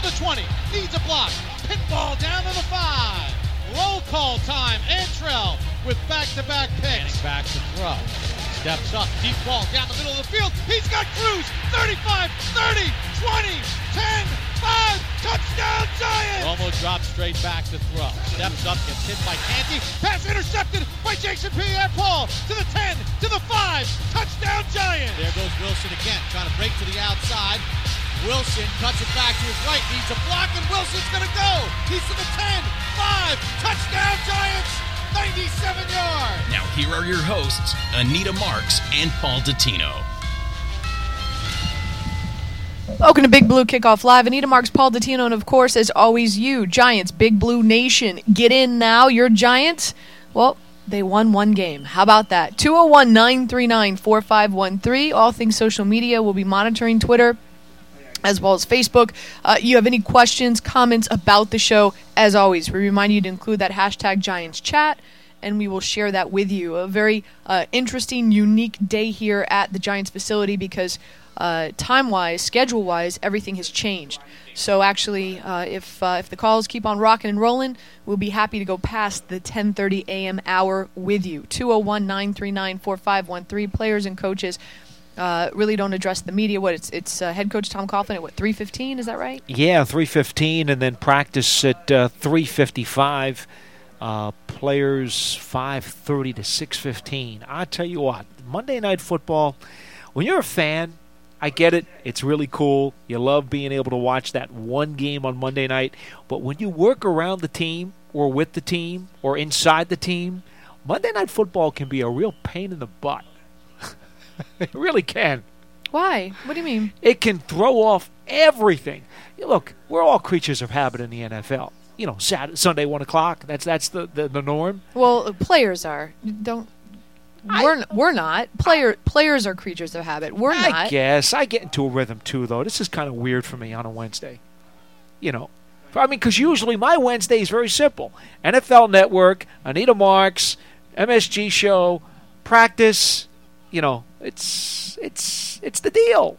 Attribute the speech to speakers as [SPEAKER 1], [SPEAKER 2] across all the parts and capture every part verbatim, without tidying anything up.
[SPEAKER 1] the twenty, needs a block, pinball down to the five. Roll call time, Antrell with back-to-back picks. Back to throw. Steps up, deep ball down the middle of the field. He's got Cruz, thirty-five, thirty, twenty, ten, five, touchdown Giants! Romo drops straight back to throw. Steps up, gets hit by Canty. Pass intercepted by Jason Pierre-Paul to the ten, to the five, touchdown Giants! There goes Wilson again, trying to break to the outside. Wilson cuts it back to his right, needs a block, and Wilson's gonna go! He's to the ten, five, touchdown Giants! ninety-seven yards.
[SPEAKER 2] Now here are your hosts, Anita Marks and Paul Dottino.
[SPEAKER 3] Welcome to Big Blue Kickoff Live. Anita Marks, Paul Dottino, and of course, as always, you, Giants, Big Blue Nation. Get in now. Your Giants, well, they won one game. How about that? two oh one, nine three nine, four five one three. All things social media. We'll be monitoring Twitter as well as Facebook. Uh, you have any questions, comments about the show, as always, we remind you to include that hashtag Giants Chat, and we will share that with you. A very uh, interesting, unique day here at the Giants facility because uh, time-wise, schedule-wise, everything has changed. So actually, uh, if uh, if the calls keep on rocking and rolling, we'll be happy to go past the ten thirty a.m. hour with you. two oh one, nine three nine, four five one three, players and coaches. Uh, really don't address the media. What it's it's uh, head coach Tom Coughlin at what three fifteen? Is that right?
[SPEAKER 4] Yeah, three fifteen, and then practice at uh, three fifty-five. Uh, players five thirty to six fifteen. I tell you what, Monday Night Football. When you're a fan, I get it. It's really cool. You love being able to watch that one game on Monday night. But when you work around the team, or with the team, or inside the team, Monday Night Football can be a real pain in the butt. It really can.
[SPEAKER 3] Why? What do you mean?
[SPEAKER 4] It can throw off everything. Look, we're all creatures of habit in the N F L. You know, Saturday, Sunday, one o'clock. That's that's the, the, the norm.
[SPEAKER 3] Well, players are. Don't. We're
[SPEAKER 4] I,
[SPEAKER 3] we're not. Player players are creatures of habit. We're
[SPEAKER 4] I
[SPEAKER 3] not.
[SPEAKER 4] I guess I get into a rhythm too, though. This is kind of weird for me on a Wednesday. You know, I mean, because usually my Wednesday is very simple: N F L Network, Anita Marks, M S G show, practice. You know, it's it's it's the deal.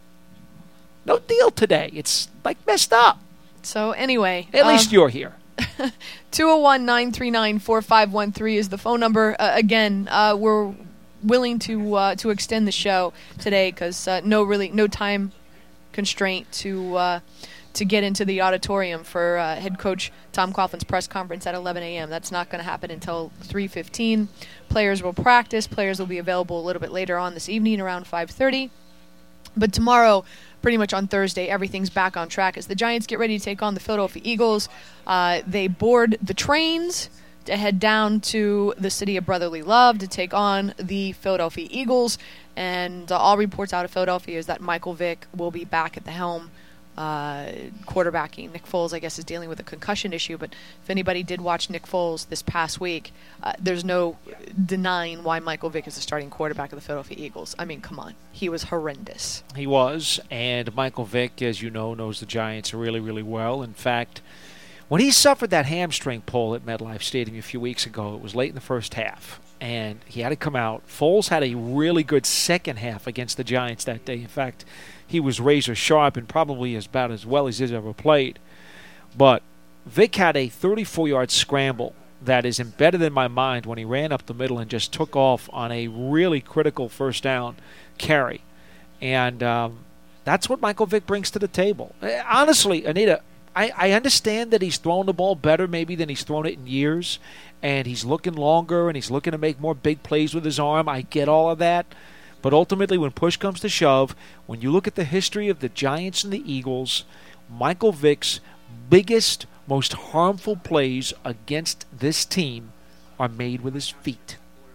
[SPEAKER 4] No deal today. It's like messed up.
[SPEAKER 3] So anyway,
[SPEAKER 4] at
[SPEAKER 3] um,
[SPEAKER 4] least you're here.
[SPEAKER 3] two oh one, nine three nine, four five one three is the phone number. Uh, again, uh, we're willing to uh, to extend the show today because uh, no really no time constraint to uh, to get into the auditorium for uh, head coach Tom Coughlin's press conference at eleven a.m. That's not going to happen until three fifteen. Players will practice. Players will be available a little bit later on this evening around five thirty. But tomorrow, pretty much on Thursday, everything's back on track as the Giants get ready to take on the Philadelphia Eagles. Uh, they board the trains to head down to the city of brotherly love to take on the Philadelphia Eagles. And uh, all reports out of Philadelphia is that Michael Vick will be back at the helm uh, quarterbacking. Nick Foles, I guess, is dealing with a concussion issue. But if anybody did watch Nick Foles this past week, uh, there's no denying why Michael Vick is the starting quarterback of the Philadelphia Eagles. I mean, come on. He was horrendous.
[SPEAKER 4] He was. And Michael Vick, as you know, knows the Giants really, really well. In fact, when he suffered that hamstring pull at MetLife Stadium a few weeks ago, it was late in the first half, and he had to come out. Foles had a really good second half against the Giants that day. In fact, he was razor sharp and probably as about as well as he's ever played. But Vic had a thirty-four-yard scramble that is embedded in my mind when he ran up the middle and just took off on a really critical first down carry. And um, that's what Michael Vick brings to the table. Honestly, Anita, I, I understand that he's thrown the ball better maybe than he's thrown it in years, and he's looking longer and he's looking to make more big plays with his arm. I get all of that. But ultimately, when push comes to shove, when you look at the history of the Giants and the Eagles, Michael Vick's biggest, most harmful plays against this team are made with his feet.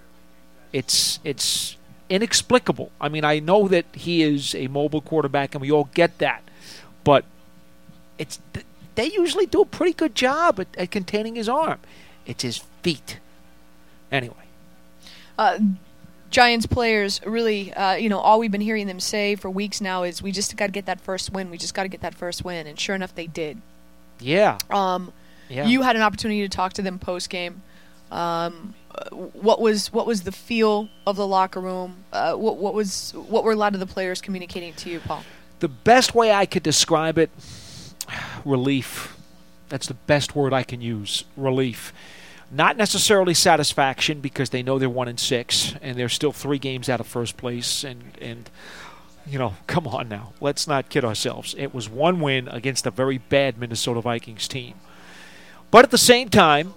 [SPEAKER 4] It's it's inexplicable. I mean, I know that he is a mobile quarterback, and we all get that. But it's they usually do a pretty good job at, at containing his arm. It's his feet. Anyway.
[SPEAKER 3] Uh, Giants players really, uh, you know, all we've been hearing them say for weeks now is we just got to get that first win. We just got to get that first win. And sure enough, they did.
[SPEAKER 4] Yeah.
[SPEAKER 3] Um,
[SPEAKER 4] yeah.
[SPEAKER 3] You had an opportunity to talk to them post-game. Um, what was what was the feel of the locker room? Uh, what what was what were a lot of the players communicating to you, Paul?
[SPEAKER 4] The best way I could describe it relief. That's the best word I can use, relief. Not necessarily satisfaction because they know they're one and six and they're still three games out of first place. And, and you know, come on now. Let's not kid ourselves. It was one win against a very bad Minnesota Vikings team. But at the same time,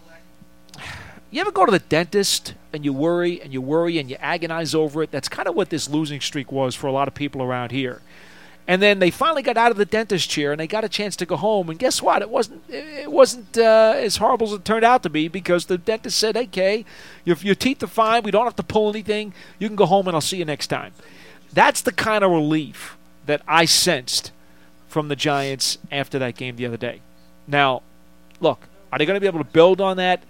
[SPEAKER 4] you ever go to the dentist and you worry and you worry and you agonize over it? That's kind of what this losing streak was for a lot of people around here. And then they finally got out of the dentist chair and they got a chance to go home. And guess what? It wasn't it wasn't uh, as horrible as it turned out to be because the dentist said, hey, Kay, your, your teeth are fine. We don't have to pull anything. You can go home and I'll see you next time. That's the kind of relief that I sensed from the Giants after that game the other day. Now, look, are they going to be able to build on that?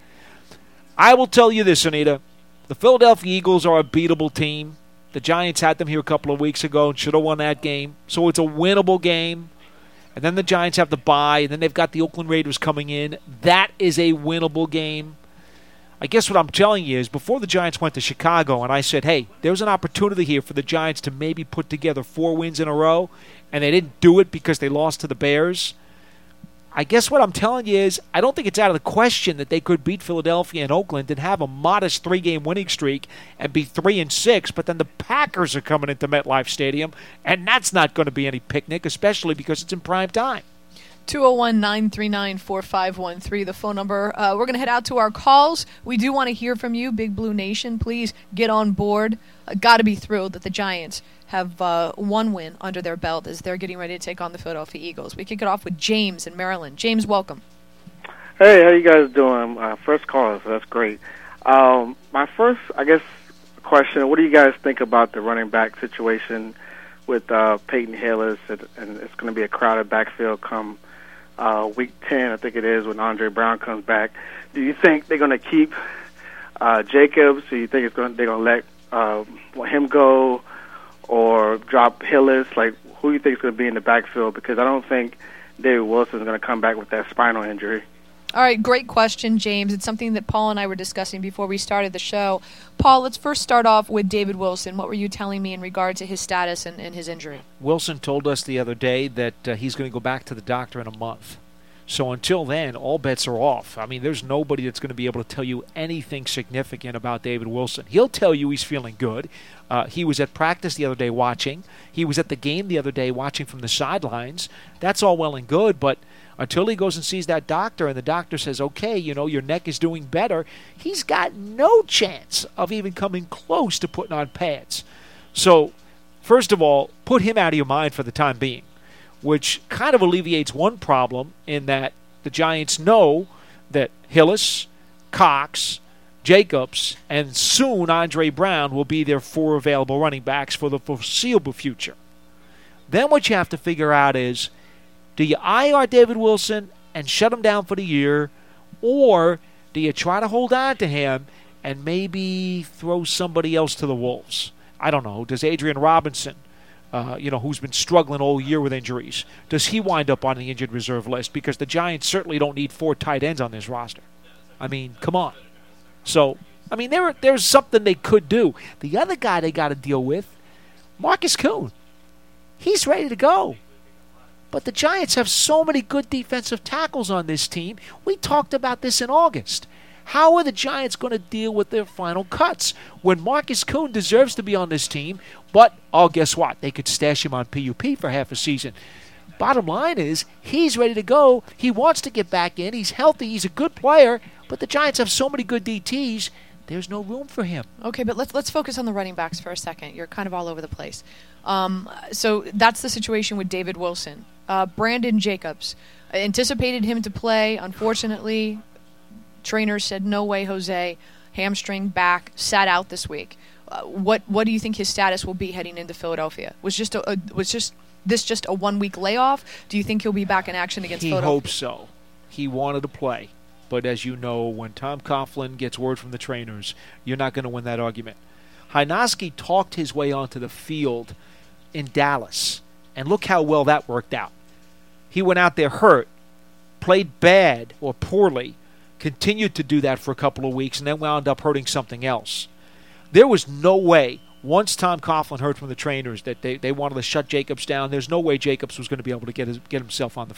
[SPEAKER 4] I will tell you this, Anita. The Philadelphia Eagles are a beatable team. The Giants had them here a couple of weeks ago and should have won that game. So it's a winnable game. And then the Giants have the bye, and then they've got the Oakland Raiders coming in. That is a winnable game. I guess what I'm telling you is before the Giants went to Chicago and I said, hey, there's an opportunity here for the Giants to maybe put together four wins in a row, and they didn't do it because they lost to the Bears. I guess what I'm telling you is I don't think it's out of the question that they could beat Philadelphia and Oakland and have a modest three-game winning streak and be three and six. But then the Packers are coming into MetLife Stadium, and that's not going to be any picnic, especially because it's in prime time.
[SPEAKER 3] two oh one, nine three nine, four five one three, the phone number. Uh, we're going to head out to our calls. We do want to hear from you, Big Blue Nation. Please get on board. Uh, Got to be thrilled that the Giants have uh, one win under their belt as they're getting ready to take on the Philadelphia Eagles. We kick it off with James in Maryland. James, welcome.
[SPEAKER 5] Hey, how you guys doing? Uh, first caller, so that's great. Um, my first, I guess, question, what do you guys think about the running back situation with uh, Peyton Hillis? And, and it's going to be a crowded backfield come uh, week ten, I think it is, when Andre Brown comes back. Do you think they're going to keep uh, Jacobs? Do you think it's going they're going to let uh, him go or drop Hillis? Like, who do you think is going to be in the backfield? Because I don't think David Wilson is going to come back with that spinal injury.
[SPEAKER 3] All right, great question, James. It's something that Paul and I were discussing before we started the show. Paul, let's first start off with David Wilson. What were you telling me in regard to his status and, and his injury?
[SPEAKER 4] Wilson told us the other day that uh, he's going to go back to the doctor in a month. So until then, all bets are off. I mean, there's nobody that's going to be able to tell you anything significant about David Wilson. He'll tell you he's feeling good. Uh, he was at practice the other day watching. He was at the game the other day watching from the sidelines. That's all well and good, but until he goes and sees that doctor and the doctor says, okay, you know, your neck is doing better, he's got no chance of even coming close to putting on pads. So, first of all, put him out of your mind for the time being, which kind of alleviates one problem in that the Giants know that Hillis, Cox, Jacobs, and soon Andre Brown will be their four available running backs for the foreseeable future. Then what you have to figure out is, do you I R David Wilson and shut him down for the year, or do you try to hold on to him and maybe throw somebody else to the wolves? I don't know. Does Adrian Robinson, uh, you know, who's been struggling all year with injuries, does he wind up on the injured reserve list? Because the Giants certainly don't need four tight ends on this roster. I mean, come on. So, I mean, there there's something they could do. The other guy they got to deal with, Marcus Kuhn. He's ready to go. But the Giants have so many good defensive tackles on this team. We talked about this in August. How are the Giants going to deal with their final cuts when Marcus Kuhn deserves to be on this team, but, oh, guess what? They could stash him on P U P for half a season. Bottom line is, he's ready to go. He wants to get back in. He's healthy. He's a good player. But the Giants have so many good D Ts, there's no room for him.
[SPEAKER 3] Okay, but let's let's focus on the running backs for a second. You're kind of all over the place. Um, so that's the situation with David Wilson. Uh, Brandon Jacobs, I anticipated him to play. Unfortunately, trainers said, no way, Jose. Hamstring back, sat out this week. Uh, what what do you think his status will be heading into Philadelphia? Was just a, a was just this just a one week layoff? Do you think he'll be back in action against
[SPEAKER 4] he
[SPEAKER 3] Philadelphia?
[SPEAKER 4] He hopes so. He wanted to play. But as you know, when Tom Coughlin gets word from the trainers, you're not going to win that argument. Hynoski talked his way onto the field in Dallas, and look how well that worked out. He went out there hurt, played bad or poorly, continued to do that for a couple of weeks, and then wound up hurting something else. There was no way, once Tom Coughlin heard from the trainers that they, they wanted to shut Jacobs down, there's no way Jacobs was going to be able to get his, get himself on the field.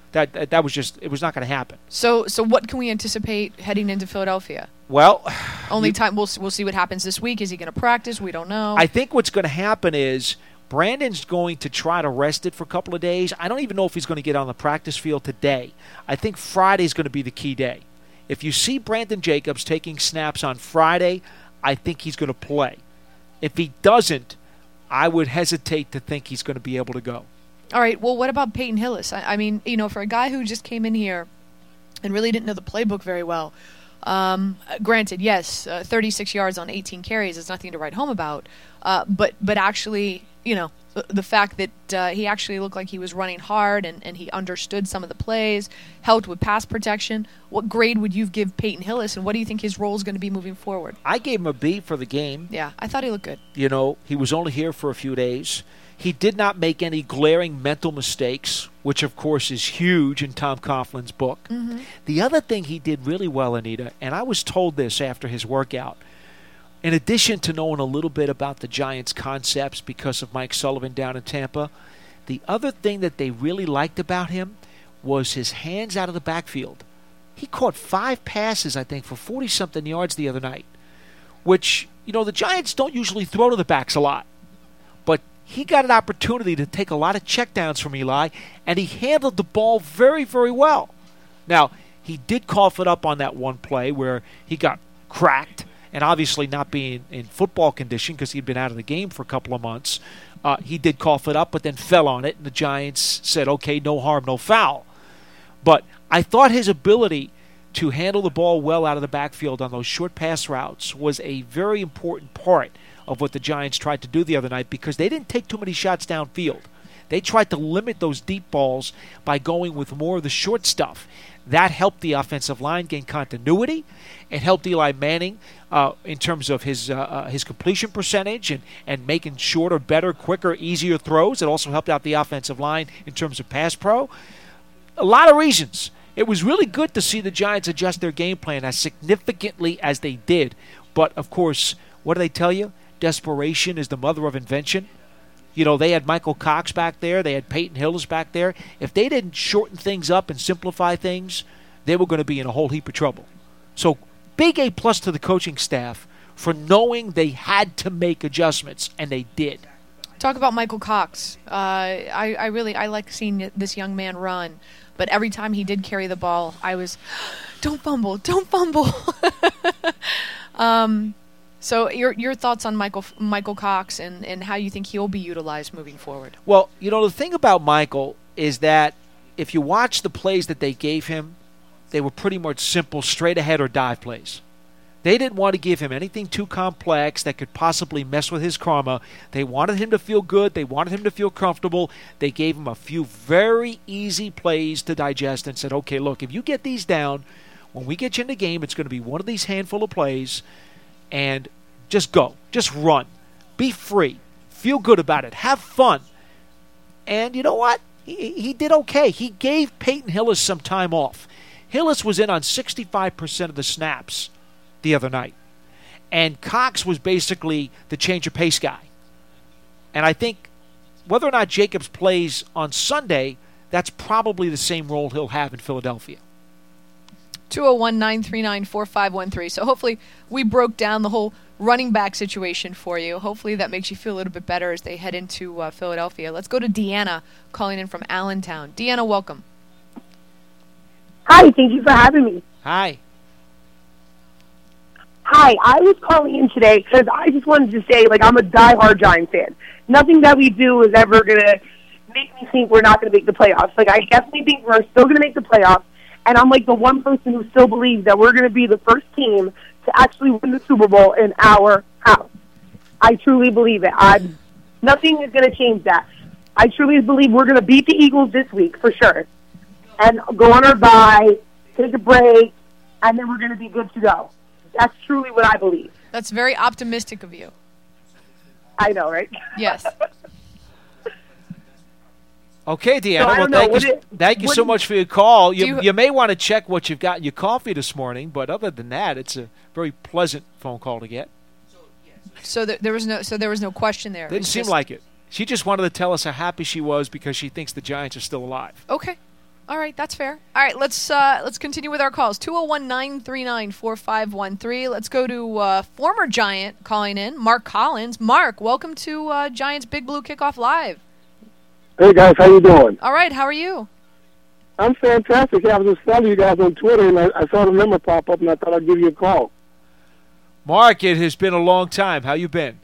[SPEAKER 4] That that, that was just it was not going to happen.
[SPEAKER 3] So so what can we anticipate heading into Philadelphia?
[SPEAKER 4] Well,
[SPEAKER 3] Only
[SPEAKER 4] you-
[SPEAKER 3] time we'll we'll see what happens this week. Is he going to practice? We don't know.
[SPEAKER 4] I think what's going to happen is Brandon's going to try to rest it for a couple of days. I don't even know if he's going to get on the practice field today. I think Friday's going to be the key day. If you see Brandon Jacobs taking snaps on Friday, I think he's going to play. If he doesn't, I would hesitate to think he's going to be able to go.
[SPEAKER 3] All right. Well, what about Peyton Hillis? I, I mean, you know, for a guy who just came in here and really didn't know the playbook very well. Um, granted, yes, uh, thirty-six yards on eighteen carries is nothing to write home about. Uh, but but actually, you know, the, the fact that uh, he actually looked like he was running hard and, and he understood some of the plays, helped with pass protection. What grade would you give Peyton Hillis, and what do you think his role is going to be moving forward?
[SPEAKER 4] I gave him a B for the game.
[SPEAKER 3] Yeah, I thought he looked good.
[SPEAKER 4] You know, he was only here for a few days. He did not make any glaring mental mistakes, which, of course, is huge in Tom Coughlin's book.
[SPEAKER 3] Mm-hmm.
[SPEAKER 4] The other thing he did really well, Anita, and I was told this after his workout, in addition to knowing a little bit about the Giants' concepts because of Mike Sullivan down in Tampa, the other thing that they really liked about him was his hands out of the backfield. He caught five passes, I think, for forty-something yards the other night, which, you know, the Giants don't usually throw to the backs a lot. But he got an opportunity to take a lot of checkdowns from Eli, and he handled the ball very, very well. Now, he did cough it up on that one play where he got cracked, and obviously not being in football condition because he'd been out of the game for a couple of months, uh, he did cough it up but then fell on it, and the Giants said, okay, no harm, no foul. But I thought his ability to handle the ball well out of the backfield on those short pass routes was a very important part of what the Giants tried to do the other night because they didn't take too many shots downfield. They tried to limit those deep balls by going with more of the short stuff. That helped the offensive line gain continuity. It helped Eli Manning uh, in terms of his uh, uh, his completion percentage and, and making shorter, better, quicker, easier throws. It also helped out the offensive line in terms of pass pro. A lot of reasons. It was really good to see the Giants adjust their game plan as significantly as they did. But, of course, what do they tell you? Desperation is the mother of invention. You know, they had Michael Cox back there. They had Peyton Hillis back there. If they didn't shorten things up and simplify things, they were going to be in a whole heap of trouble. So, big A-plus to the coaching staff for knowing they had to make adjustments, and they did.
[SPEAKER 3] Talk about Michael Cox. Uh, I, I really I like seeing this young man run, but every time he did carry the ball, I was, don't fumble, don't fumble. um, so your your thoughts on Michael Michael Cox and, and how you think he'll be utilized moving forward?
[SPEAKER 4] Well, you know, the thing about Michael is that if you watch the plays that they gave him, they were pretty much simple, straight ahead or dive plays. They didn't want to give him anything too complex that could possibly mess with his karma. They wanted him to feel good. They wanted him to feel comfortable. They gave him a few very easy plays to digest and said, okay, look, if you get these down, when we get you in the game, it's going to be one of these handful of plays, and just go. Just run. Be free. Feel good about it. Have fun. And you know what? He, he did okay. He gave Peyton Hillis some time off. Hillis was in on sixty-five percent of the snaps the other night. And Cox was basically the change of pace guy. And I think whether or not Jacobs plays on Sunday, that's probably the same role he'll have in Philadelphia.
[SPEAKER 3] two oh one, nine three nine, four five one three. So hopefully we broke down the whole running back situation for you. Hopefully that makes you feel a little bit better as they head into uh, Philadelphia. Let's go to Deanna calling in from Allentown. Deanna, welcome.
[SPEAKER 6] Hi, thank you for having me.
[SPEAKER 4] Hi.
[SPEAKER 6] Hi, I was calling in today because I just wanted to say, like, I'm a diehard Giants fan. Nothing that we do is ever going to make me think we're not going to make the playoffs. Like, I definitely think we're still going to make the playoffs, and I'm, like, the one person who still believes that we're going to be the first team to actually win the Super Bowl in our house. I truly believe it. I'm, nothing is going to change that. I truly believe we're going to beat the Eagles this week, for sure, and go on our bye, take a break, and then we're going to be good to go. That's truly what I believe.
[SPEAKER 3] That's very optimistic of you.
[SPEAKER 6] I know, right?
[SPEAKER 3] Yes.
[SPEAKER 4] Okay, Deanna.
[SPEAKER 6] So I
[SPEAKER 4] well,
[SPEAKER 6] don't know,
[SPEAKER 4] thank
[SPEAKER 6] would
[SPEAKER 4] you,
[SPEAKER 6] it-
[SPEAKER 4] thank you
[SPEAKER 6] would-
[SPEAKER 4] so much for your call. You,
[SPEAKER 3] you-
[SPEAKER 4] you may want to check what you've got in your coffee this morning, but other than that, it's a very pleasant phone call to get.
[SPEAKER 3] So there, there was no so there was no question there.
[SPEAKER 4] Didn't
[SPEAKER 3] It's
[SPEAKER 4] seem
[SPEAKER 3] just-
[SPEAKER 4] like it. She just wanted to tell us how happy she was because she thinks the Giants are still alive.
[SPEAKER 3] Okay. All right, that's fair. All right, let's uh, let's continue with our calls. two oh one, nine three nine, four five one three. Let's go to uh, former Giant calling in, Mark Collins. Mark, welcome to uh, Giants Big Blue Kickoff Live.
[SPEAKER 7] Hey, guys. How you doing?
[SPEAKER 3] All right, how are you?
[SPEAKER 7] I'm fantastic. Yeah, I was just following you guys on Twitter, and I, I saw the number pop up, and I thought I'd give you a call.
[SPEAKER 4] Mark, it has been a long time. How you been?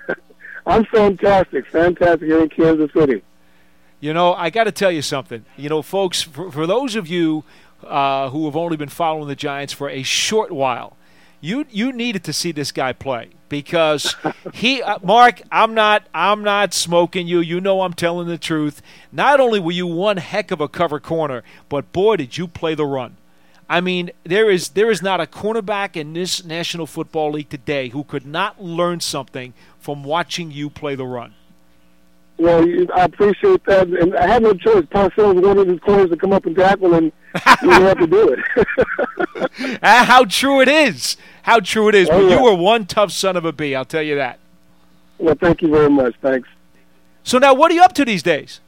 [SPEAKER 7] I'm fantastic. Fantastic here in Kansas City.
[SPEAKER 4] You know, I got to tell you something. You know, folks, for, for those of you uh, who have only been following the Giants for a short while, you you needed to see this guy play because he, uh, Mark, I'm not I'm not smoking you. You know I'm telling the truth. Not only were you one heck of a cover corner, but boy, did you play the run. I mean, there is there is not a cornerback in this National Football League today who could not learn something from watching you play the run.
[SPEAKER 7] Well, I appreciate that, and I had no choice. Parcells was one of his corners to come up and tackle, and we didn't have to do it.
[SPEAKER 4] How true it is. How true it is.
[SPEAKER 7] Oh,
[SPEAKER 4] But
[SPEAKER 7] yeah.
[SPEAKER 4] you were one tough son of a bee, I'll tell you that.
[SPEAKER 7] Well, thank you very much. Thanks.
[SPEAKER 4] So now what are you up to these days?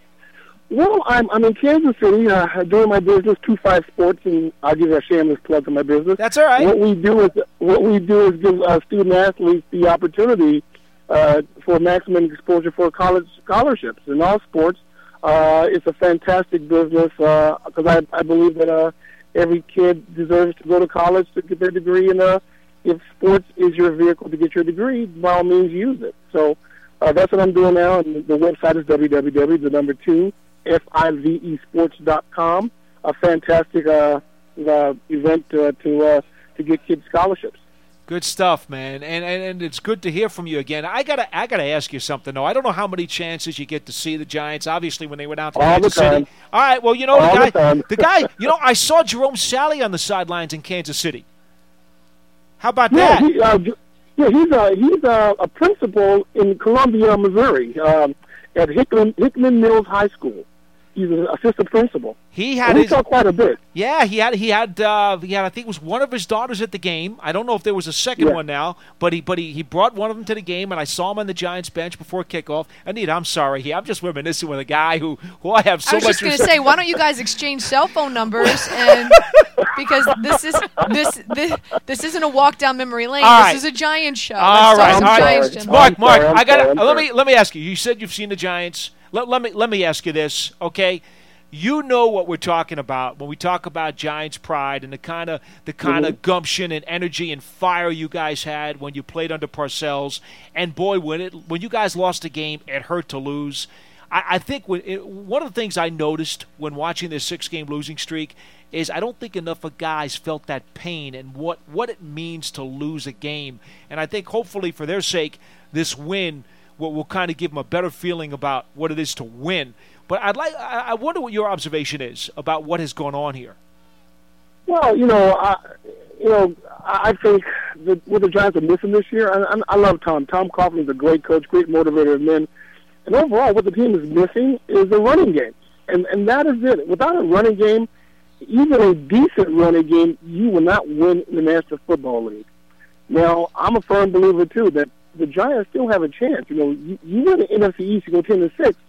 [SPEAKER 7] Well, I'm I'm in Kansas City uh, doing my business, Two Five Sports, and I'll give a shameless plug to my business.
[SPEAKER 4] That's all right.
[SPEAKER 7] What we do is what we do is give uh, student athletes the opportunity uh, for maximum exposure for college scholarships in all sports. Uh, it's a fantastic business because I I believe that uh, every kid deserves to go to college to get their degree, and uh, if sports is your vehicle to get your degree, by all means use it. So uh, that's what I'm doing now, and the website is w w w dot the number two F I V E sports dot com. A fantastic uh, uh, event uh, to uh, to get kids scholarships.
[SPEAKER 4] Good stuff, man, and, and and it's good to hear from you again. I gotta I gotta ask you something though. I don't know how many chances you get to see the Giants. Obviously, when they went out to
[SPEAKER 7] All
[SPEAKER 4] Kansas
[SPEAKER 7] the time.
[SPEAKER 4] City. All right, well, you know
[SPEAKER 7] All
[SPEAKER 4] the
[SPEAKER 7] the
[SPEAKER 4] guy,
[SPEAKER 7] time.
[SPEAKER 4] the guy. You know, I saw Jerome Sally on the sidelines in Kansas City. How about
[SPEAKER 7] Yeah,
[SPEAKER 4] that?
[SPEAKER 7] he, uh, j- yeah, he's a he's a, a principal in Columbia, Missouri, um, at Hickman Hickman Mills High School. He's an assistant principal.
[SPEAKER 4] He had
[SPEAKER 7] And we
[SPEAKER 4] his
[SPEAKER 7] saw quite a bit.
[SPEAKER 4] yeah. He had he had uh, he had I think it was one of his daughters at the game. I don't know if there was a second
[SPEAKER 7] Yeah.
[SPEAKER 4] one now, but he but he, he brought one of them to the game, and I saw him on the Giants bench before kickoff. Anita, I'm sorry, he, I'm just reminiscing with a guy who who I have so
[SPEAKER 3] I was
[SPEAKER 4] much
[SPEAKER 3] just going to
[SPEAKER 4] respect-
[SPEAKER 3] say, why don't you guys exchange cell phone numbers? And because this is this this, this isn't a walk down memory lane.
[SPEAKER 4] All
[SPEAKER 3] this
[SPEAKER 4] right.
[SPEAKER 3] is a Giants show.
[SPEAKER 4] All
[SPEAKER 3] Let's
[SPEAKER 4] right,
[SPEAKER 3] talk some
[SPEAKER 4] all right.
[SPEAKER 3] Giants,
[SPEAKER 7] sorry.
[SPEAKER 3] gentlemen.
[SPEAKER 4] Mark,
[SPEAKER 7] I'm
[SPEAKER 4] Mark,
[SPEAKER 7] sorry, I'm
[SPEAKER 4] I got
[SPEAKER 7] sorry, I'm
[SPEAKER 4] let
[SPEAKER 7] sorry.
[SPEAKER 4] me let me ask you. You said you've seen the Giants. Let, let me let me ask you this, okay? You know what we're talking about when we talk about Giants pride and the kind of the kind of gumption and energy and fire you guys had when you played under Parcells. And boy, when it when you guys lost the game, it hurt to lose. I, I think when it, one of the things I noticed when watching this six-game losing streak is I don't think enough of guys felt that pain and what, what it means to lose a game. And I think hopefully for their sake, this win will, will kind of give them a better feeling about what it is to win. But I'd like I I wonder what your observation is about what has gone on here.
[SPEAKER 7] Well, you know, I, you know, I I think that what the Giants are missing this year. I, I I love Tom. Tom Coughlin is a great coach, great motivator of men. And overall, what the team is missing is a running game, and and that is it. Without a running game, even a decent running game, you will not win in the National Football League. Now, I'm a firm believer too that the Giants still have a chance. You know, you, you win the N F C East, you go ten and six,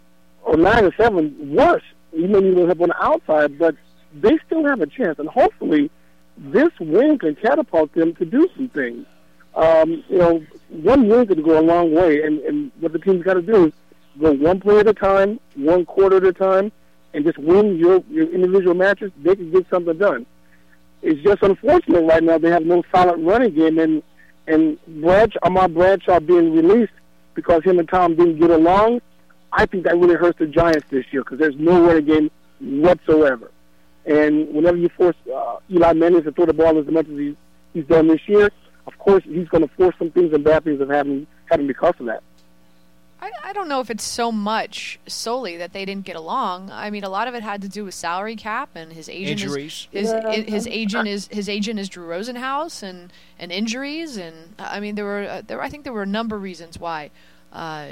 [SPEAKER 7] or nine and seven. Worse, you may need a little help on the outside, but they still have a chance. And hopefully, this win can catapult them to do some things. Um, you know, one win could go a long way, and, and what the team's got to do is go one play at a time, one quarter at a time, and just win your, your individual matches. They can get something done. It's just unfortunate right now they have no solid running game, and and Bradshaw, Ahmad Bradshaw being released because him and Tom didn't get along. I think that really hurts the Giants this year because there's no running game whatsoever. And whenever you force uh, Eli Manning to throw the ball as much as he's, he's done this year, of course he's going to force some things and bad things that happen happen because of that.
[SPEAKER 3] I, I don't know if it's so much solely that they didn't get along. I mean, a lot of it had to do with salary cap and his agent.
[SPEAKER 4] Injuries.
[SPEAKER 3] Is, his
[SPEAKER 7] Yeah.
[SPEAKER 3] his agent is his agent is Drew Rosenhaus and, and injuries and I mean there were uh, there I think there were a number of reasons why uh,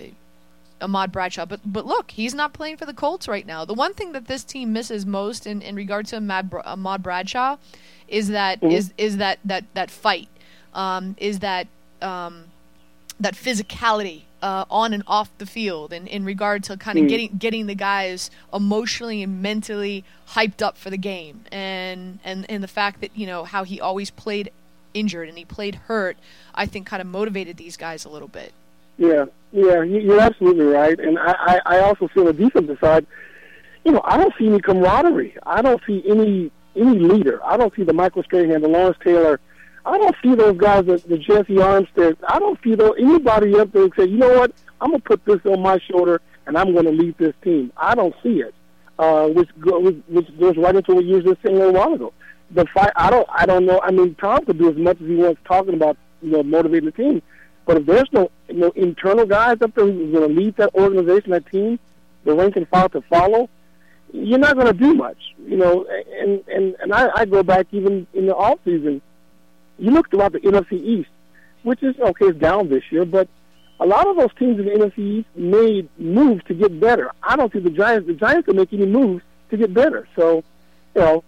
[SPEAKER 3] Ahmad Bradshaw. But but look, he's not playing for the Colts right now. The one thing that this team misses most in, in regard to Ahmad, Br- Ahmad Bradshaw is that
[SPEAKER 7] Mhm.
[SPEAKER 3] is is that that that fight um, is that um, that physicality uh, on and off the field, and in regard to kind of mm. getting getting the guys emotionally and mentally hyped up for the game, and and and the fact that, you know, how he always played injured and he played hurt, I think kind of motivated these guys a little bit.
[SPEAKER 7] Yeah, yeah, you're absolutely right, and I, I, I also feel the defensive side. You know, I don't see any camaraderie. I don't see any any leader. I don't see the Michael Strahan, the Lawrence Taylor. I don't see those guys, the, the Jesse Armstead. I don't see those, anybody up there who say, you know what, I'm going to put this on my shoulder and I'm going to lead this team. I don't see it, uh, which, go, which goes right into what you were just saying a little while ago. The fight, I don't, I don't know. I mean, Tom could do as much as he wants talking about, you know, motivating the team. But if there's no, no internal guys up there who's going to lead that organization, that team, the rank and file to follow, you're not going to do much, you know. And and and I, I go back even in the off season. You look throughout the N F C East, which is okay, it's down this year, but a lot of those teams in the N F C East made moves to get better. I don't see the Giants. The Giants can make any moves to get better. So, you know,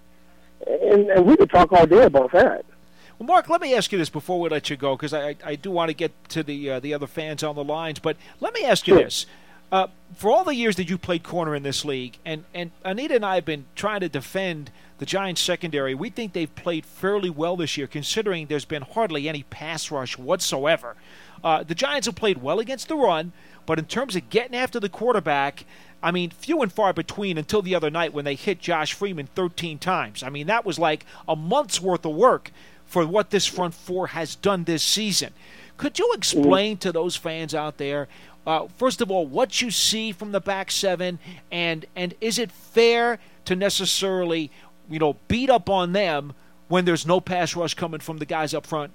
[SPEAKER 7] and, and we could talk all day about that.
[SPEAKER 4] Well, Mark, let me ask you this before we let you go, because I, I do want to get to the uh, the other fans on the lines. But let me ask you
[SPEAKER 7] sure.
[SPEAKER 4] this. Uh, for all the years that you played corner in this league, and, and Anita and I have been trying to defend the Giants secondary, we think they've played fairly well this year, considering there's been hardly any pass rush whatsoever. Uh, the Giants have played well against the run, but in terms of getting after the quarterback, I mean, few and far between until the other night when they hit Josh Freeman thirteen times. I mean, that was like a month's worth of work for what this front four has done this season. Could you explain to those fans out there, uh, first of all, what you see from the back seven, and and is it fair to necessarily, you know, beat up on them when there's no pass rush coming from the guys up front?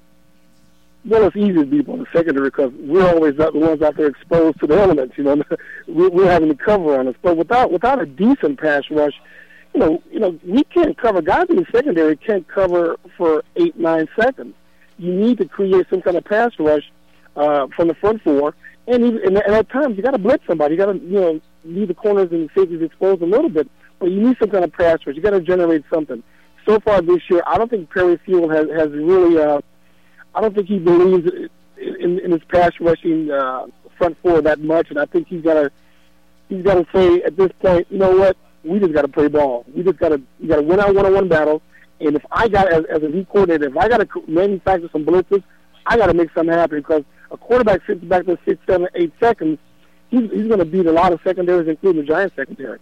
[SPEAKER 7] Well, it's easy to beat on the secondary because we're always the ones out there exposed to the elements. You know, we're having to cover on us. But without without a decent pass rush, you know, you know, we can't cover. Guys in the secondary can't cover for eight, nine seconds. You need to create some kind of pass rush uh, from the front four, and, even, and at times you got to blitz somebody. You got to, you know, leave the corners and safeties exposed a little bit, but you need some kind of pass rush. You got to generate something. So far this year, I don't think Perry Field has has really. Uh, I don't think he believes in, in, in his pass rushing uh, front four that much, and I think he's got to he's got to say at this point, you know what? We just got to play ball. We just got to we got to win our one-on-one battles. And if I got, as, as a lead coordinator, if I got to manufacture some blitzes, I got to make something happen because a quarterback sits back there six, seven, eight seconds. He's, he's going to beat a lot of secondaries, including the Giants secondary.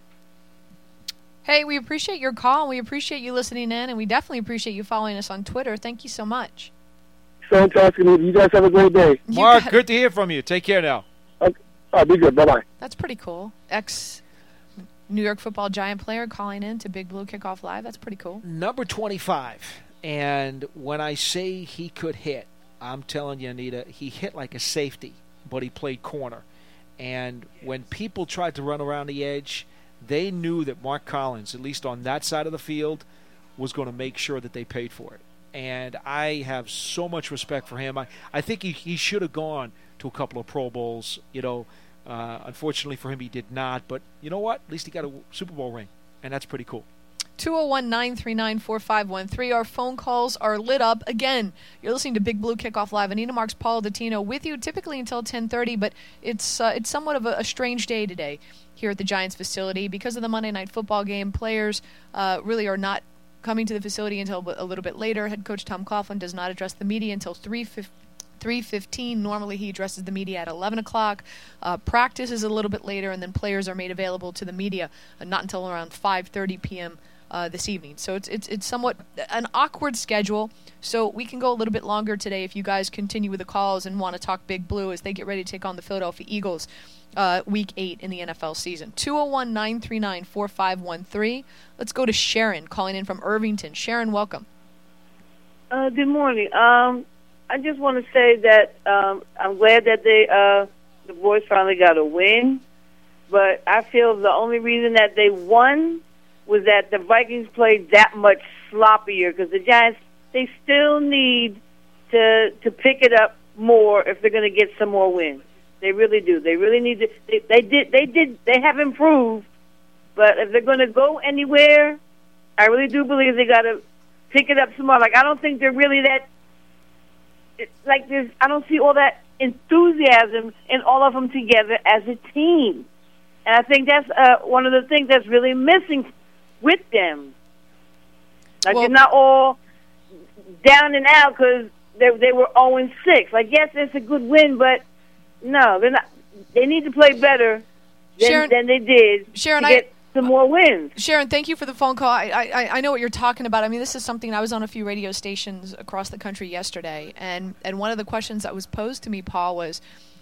[SPEAKER 3] Hey, we appreciate your call. We appreciate you listening in, and we definitely appreciate you following us on Twitter. Thank you so much.
[SPEAKER 7] Fantastic. You guys have a great day.
[SPEAKER 4] Mark, good to hear from you. Take care now.
[SPEAKER 7] Okay. All right, be good. Bye-bye.
[SPEAKER 3] That's pretty cool. Ex New York Football Giant player calling in to Big Blue Kickoff Live. That's pretty cool.
[SPEAKER 4] Number twenty-five. And when I say he could hit, I'm telling you, Anita, he hit like a safety, but he played corner. And when people tried to run around the edge, they knew that Mark Collins, at least on that side of the field, was going to make sure that they paid for it. And I have so much respect for him. I, I think he, he should have gone to a couple of Pro Bowls, you know. Uh, unfortunately for him, he did not. But you know what? At least he got a Super Bowl ring, and that's pretty cool.
[SPEAKER 3] two oh one, nine three nine, four five one three. Our phone calls are lit up. Again, you're listening to Big Blue Kickoff Live. Anita Marks, Paul Dottino with you typically until ten thirty, but it's uh, it's somewhat of a, a strange day today here at the Giants facility. Because of the Monday Night Football game, players uh, really are not coming to the facility until a little bit later. Head coach Tom Coughlin does not address the media until three fifteen. Normally he addresses the media at eleven o'clock. Uh, practice is a little bit later, and then players are made available to the media uh, not until around five thirty p.m. Uh, this evening. So it's, it's it's somewhat an awkward schedule. So we can go a little bit longer today if you guys continue with the calls and want to talk Big Blue as they get ready to take on the Philadelphia Eagles uh, week eight in the N F L season. two oh one, nine three nine, four five one three. Let's go to Sharon calling in from Irvington. Sharon, welcome.
[SPEAKER 8] Uh, good morning. Um, I just want to say that um, I'm glad that they uh, the boys finally got a win, but I feel the only reason that they won was that the Vikings played that much sloppier because the Giants, they still need to to pick it up more if they're going to get some more wins. They really do. They really need to. They, they did. They did. They have improved, but if they're going to go anywhere, I really do believe they got to pick it up some more. Like I don't think they're really that. It, like there's, I don't see all that enthusiasm in all of them together as a team. And I think that's uh, one of the things that's really missing with them. Like,
[SPEAKER 3] Well-
[SPEAKER 8] they're not all down and out because they, they were oh and six. Like, yes, it's a good win, but no, they're not. They need to play better than,
[SPEAKER 3] Sharon-
[SPEAKER 8] than they did
[SPEAKER 3] Sharon,
[SPEAKER 8] to
[SPEAKER 3] I-
[SPEAKER 8] get some more wins.
[SPEAKER 3] Sharon, thank you for the phone call. I, I I know what you're talking about. I mean, this is something I was on a few radio stations across the country yesterday, and, and one of the questions that was posed to me, Paul, was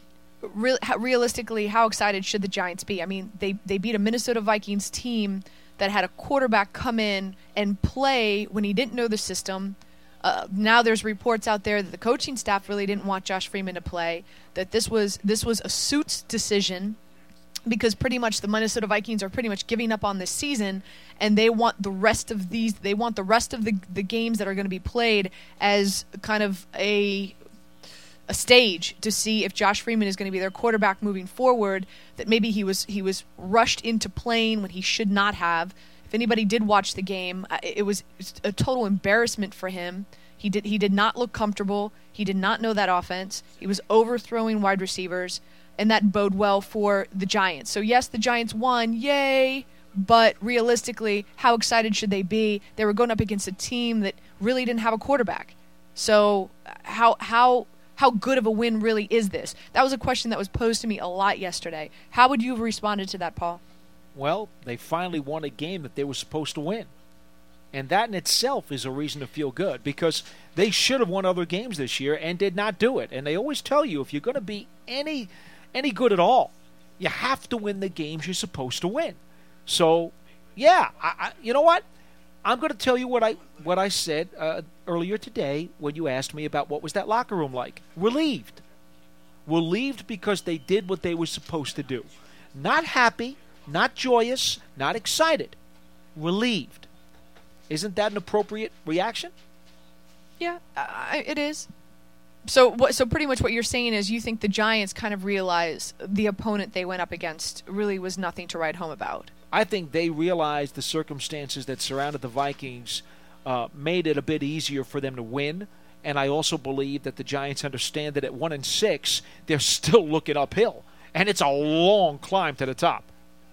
[SPEAKER 3] real, how, realistically, how excited should the Giants be? I mean, they, they beat a Minnesota Vikings team that had a quarterback come in and play when he didn't know the system. Uh, now there's reports out there that the coaching staff really didn't want Josh Freeman to play, that this was this was a suits decision, because pretty much the Minnesota Vikings are pretty much giving up on this season, and they want the rest of these they want the rest of the the games that are going to be played as kind of a a stage to see if Josh Freeman is going to be their quarterback moving forward, that maybe he was he was rushed into playing when he should not have. If anybody did watch the game, it was a total embarrassment for him. He did he did not look comfortable. He did not know that offense. He was overthrowing wide receivers, and that bode well for the Giants. So yes, the Giants won, yay, but realistically, how excited should they be? They were going up against a team that really didn't have a quarterback. So how how how good of a win really is this? That was a question that was posed to me a lot yesterday. How would you have responded to that, Paul?
[SPEAKER 4] Well, they finally won a game that they were supposed to win. And that in itself is a reason to feel good, because they should have won other games this year and did not do it. And they always tell you, if you're going to be any any good at all, you have to win the games you're supposed to win. So, yeah, I, I, you know what? I'm going to tell you what I what I said uh, earlier today when you asked me about what was that locker room like. Relieved. Relieved because they did what they were supposed to do. Not happy, not joyous, not excited. Relieved. Isn't that an appropriate reaction?
[SPEAKER 3] Yeah, uh, it is. So, what, so pretty much what you're saying is you think the Giants kind of realize the opponent they went up against really was nothing to write home about.
[SPEAKER 4] I think they realized the circumstances that surrounded the Vikings uh, made it a bit easier for them to win, and I also believe that the Giants understand that at one and six, they're still looking uphill, and it's a long climb to the top.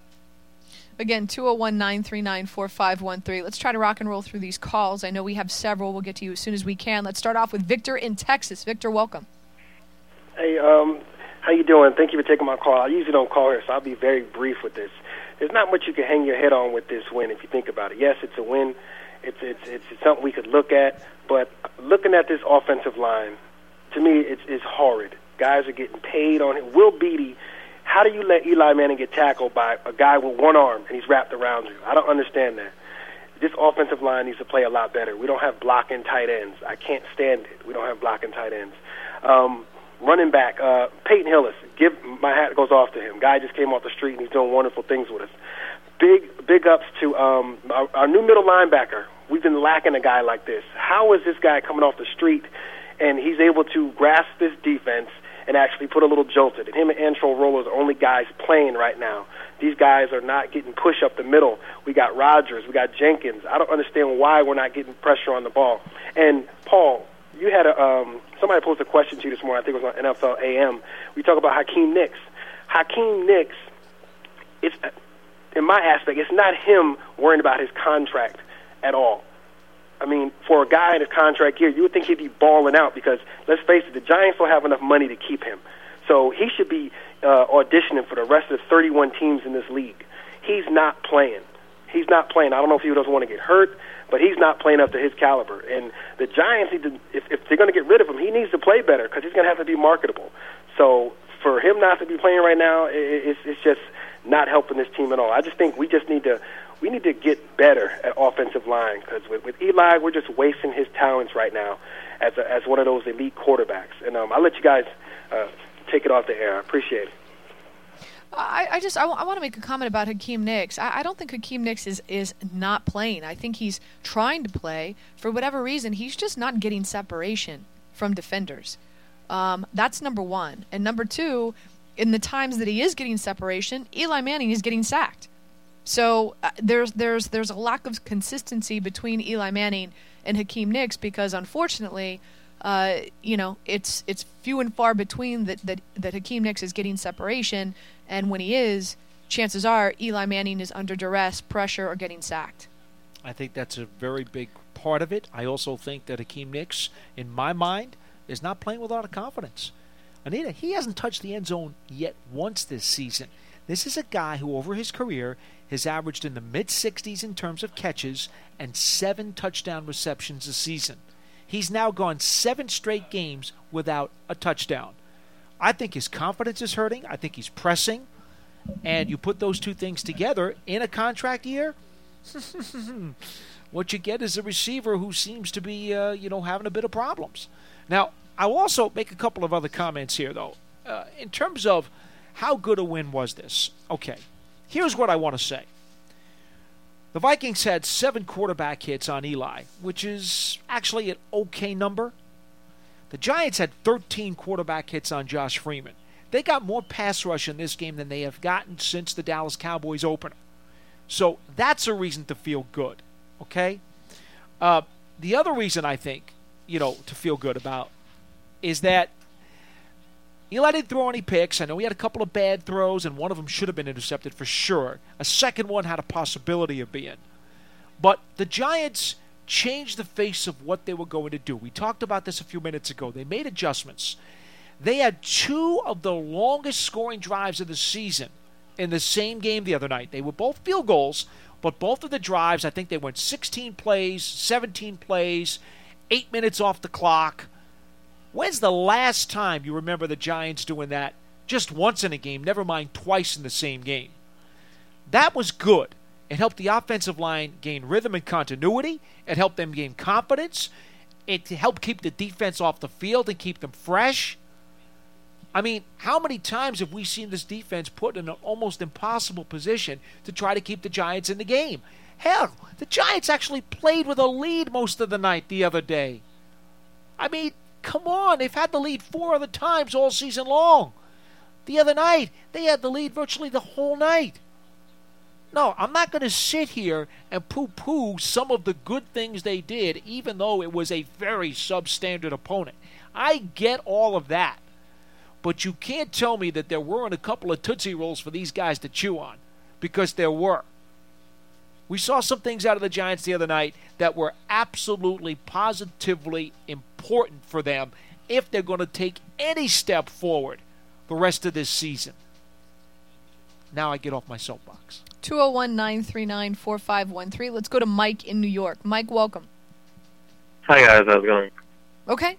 [SPEAKER 3] Again, two oh one, nine three nine, four five one three. Let's try to rock and roll through these calls. I know we have several. We'll get to you as soon as we can. Let's start off with Victor in Texas. Victor, welcome.
[SPEAKER 9] Hey, um, how you doing? Thank you for taking my call. I usually don't call here, so I'll be very brief with this. There's not much you can hang your head on with this win if you think about it. Yes, it's a win. It's it's it's, it's something we could look at, but looking at this offensive line, to me, it's, it's horrid. Guys are getting paid on it. Will Beatty, how do you let Eli Manning get tackled by a guy with one arm and he's wrapped around you? I don't understand that. This offensive line needs to play a lot better. We don't have blocking tight ends. I can't stand it. We don't have blocking tight ends. Um, running back, uh, Peyton Hillis, give my hat goes off to him. Guy just came off the street and he's doing wonderful things with us. Big, big ups to um, our, our new middle linebacker. We've been lacking a guy like this. How is this guy coming off the street and he's able to grasp this defense and actually put a little jolt in it? Him and Antrel Roller are the only guys playing right now. These guys are not getting push up the middle. We got Rodgers. We got Jenkins. I don't understand why we're not getting pressure on the ball. And, Paul, you had a um, somebody posed a question to you this morning. I think it was on N F L A M. We talk about Hakeem Nicks. Hakeem Nicks, it's, in my aspect, it's not him worrying about his contract at all. I mean, for a guy in his contract year, you would think he'd be balling out because, let's face it, the Giants don't have enough money to keep him. So he should be uh, auditioning for the rest of the thirty-one teams in this league. He's not playing. He's not playing. I don't know if he doesn't want to get hurt, but he's not playing up to his caliber. And the Giants need to, if, if they're going to get rid of him, he needs to play better because he's going to have to be marketable. So for him not to be playing right now, it, it's, it's just not helping this team at all. I just think we just need to we need to get better at offensive line because with, with Eli, we're just wasting his talents right now as a, as one of those elite quarterbacks. And um, I'll let you guys uh, take it off the air. I appreciate it.
[SPEAKER 3] I, I just I, w- I want to make a comment about Hakeem Nicks. I, I don't think Hakeem Nicks is, is not playing. I think he's trying to play. For whatever reason, he's just not getting separation from defenders. Um, that's number one. And number two, in the times that he is getting separation, Eli Manning is getting sacked. So uh, there's there's there's a lack of consistency between Eli Manning and Hakeem Nicks because, unfortunately, uh, you know, it's it's few and far between that, that, that Hakeem Nicks is getting separation, and when he is, chances are Eli Manning is under duress, pressure, or getting sacked.
[SPEAKER 4] I think that's a very big part of it. I also think that Hakeem Nicks, in my mind, is not playing with a lot of confidence. Anita, he hasn't touched the end zone yet once this season. This is a guy who, over his career, has averaged in the mid-sixties in terms of catches and seven touchdown receptions a season. He's now gone seven straight games without a touchdown. I think his confidence is hurting. I think he's pressing. And you put those two things together in a contract year, what you get is a receiver who seems to be, uh, you know, having a bit of problems. Now, I'll also make a couple of other comments here, though. Uh, in terms of how good a win was this? Okay, here's what I want to say. The Vikings had seven quarterback hits on Eli, which is actually an okay number. The Giants had thirteen quarterback hits on Josh Freeman. They got more pass rush in this game than they have gotten since the Dallas Cowboys opener. So that's a reason to feel good, okay? Uh, the other reason I think, you know, to feel good about is that Eli didn't throw any picks. I know he had a couple of bad throws, and one of them should have been intercepted for sure. A second one had a possibility of being. But the Giants changed the face of what they were going to do. We talked about this a few minutes ago. They made adjustments. They had two of the longest scoring drives of the season in the same game the other night. They were both field goals, but both of the drives, I think they went sixteen plays, seventeen plays, eight minutes off the clock. When's the last time you remember the Giants doing that just once in a game, never mind twice in the same game? That was good. It helped the offensive line gain rhythm and continuity. It helped them gain confidence. It helped keep the defense off the field and keep them fresh. I mean, how many times have we seen this defense put in an almost impossible position to try to keep the Giants in the game? Hell, the Giants actually played with a lead most of the night the other day. I mean, come on, they've had the lead four other times all season long. The other night, they had the lead virtually the whole night. No, I'm not going to sit here and poo-poo some of the good things they did, even though it was a very substandard opponent. I get all of that. But you can't tell me that there weren't a couple of Tootsie Rolls for these guys to chew on, because there were. We saw some things out of the Giants the other night that were absolutely, positively important for them if they're going to take any step forward the rest of this season. Now I get off my soapbox.
[SPEAKER 3] two oh one, nine three nine, four five one three. Let's go to Mike in New York. Mike, welcome.
[SPEAKER 10] Hi, guys. How's it going?
[SPEAKER 3] Okay.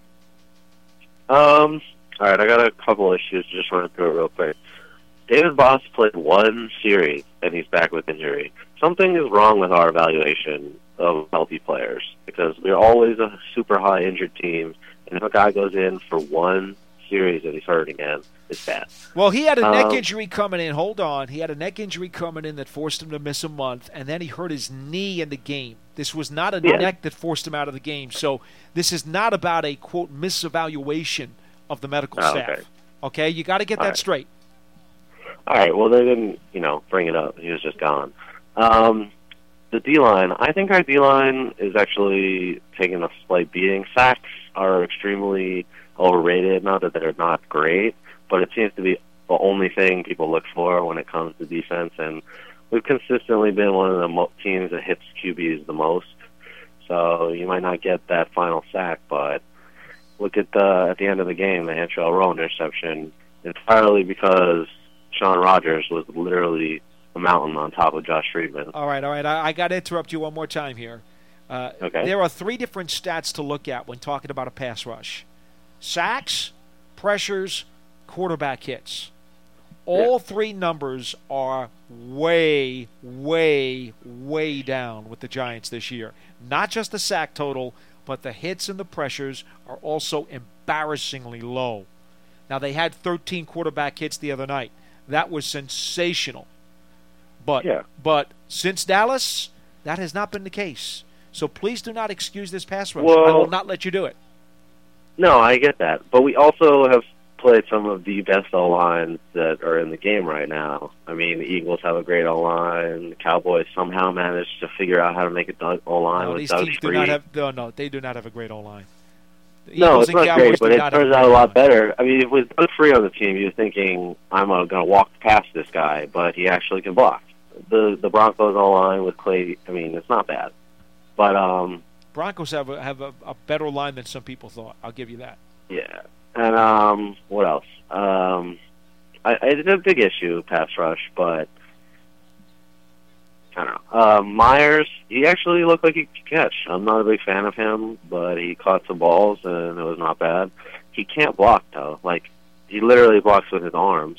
[SPEAKER 10] Um... All right, I got a couple issues. Just run through it real quick. David Boss played one series, and he's back with injury. Something is wrong with our evaluation of healthy players, because we're always a super high injured team, and if a guy goes in for one series and he's hurt again, it's bad.
[SPEAKER 4] Well, he had a neck
[SPEAKER 10] um,
[SPEAKER 4] injury coming in. Hold on. He had a neck injury coming in that forced him to miss a month, and then he hurt his knee in the game. This was not a
[SPEAKER 10] yeah.
[SPEAKER 4] neck that forced him out of the game. So this is not about a, quote, misevaluation of the medical
[SPEAKER 10] oh,
[SPEAKER 4] staff.
[SPEAKER 10] Okay,
[SPEAKER 4] okay? You got to get
[SPEAKER 10] All
[SPEAKER 4] that
[SPEAKER 10] right.
[SPEAKER 4] straight.
[SPEAKER 10] All right, well, they didn't, you know, bring it up. He was just gone. Um, the D-line, I think our D-line is actually taking a slight beating. Sacks are extremely overrated. Not that they're not great, but it seems to be the only thing people look for when it comes to defense, and we've consistently been one of the mo- teams that hits Q Bs the most. So you might not get that final sack, but look at the at the end of the game, the Antrell Rowe interception, entirely because Sean Rogers was literally a mountain on top of Josh Friedman.
[SPEAKER 4] All right, all right. I, I got to interrupt you one more time here. Uh,
[SPEAKER 10] okay.
[SPEAKER 4] There are three different stats to look at when talking about a pass rush. Sacks, pressures, quarterback hits. All yeah. three numbers are way, way, way down with the Giants this year. Not just the sack total, but the hits and the pressures are also embarrassingly low. Now, they had thirteen quarterback hits the other night. That was sensational. But
[SPEAKER 10] yeah.
[SPEAKER 4] but since Dallas, that has not been the case. So please do not excuse this pass rush.
[SPEAKER 10] Well,
[SPEAKER 4] I will not let you do it.
[SPEAKER 10] No, I get that. But we also have played some of the best O-lines that are in the game right now. I mean, the Eagles have a great O-line. The Cowboys somehow managed to figure out how to make a O-line
[SPEAKER 4] no,
[SPEAKER 10] with
[SPEAKER 4] these
[SPEAKER 10] Doug
[SPEAKER 4] teams
[SPEAKER 10] Free.
[SPEAKER 4] do not have, no, no, they do not have a great O-line. The
[SPEAKER 10] no,
[SPEAKER 4] Eagles
[SPEAKER 10] it's
[SPEAKER 4] and
[SPEAKER 10] not
[SPEAKER 4] Cowboys
[SPEAKER 10] great, but
[SPEAKER 4] did
[SPEAKER 10] it
[SPEAKER 4] not
[SPEAKER 10] turns
[SPEAKER 4] have
[SPEAKER 10] out a lot better. I mean, with Doug Free on the team, you're thinking, I'm uh, going to walk past this guy, but he actually can block. The the Broncos O-line with Clay, I mean, it's not bad. But um,
[SPEAKER 4] Broncos have a, have a, a better line than some people thought. I'll give you that.
[SPEAKER 10] yeah. And um, what else? Um, I, it's a big issue, pass rush, but I don't know. Uh, Myers, he actually looked like he could catch. I'm not a big fan of him, but he caught some balls, and it was not bad. He can't block, though. Like, he literally blocks with his arms.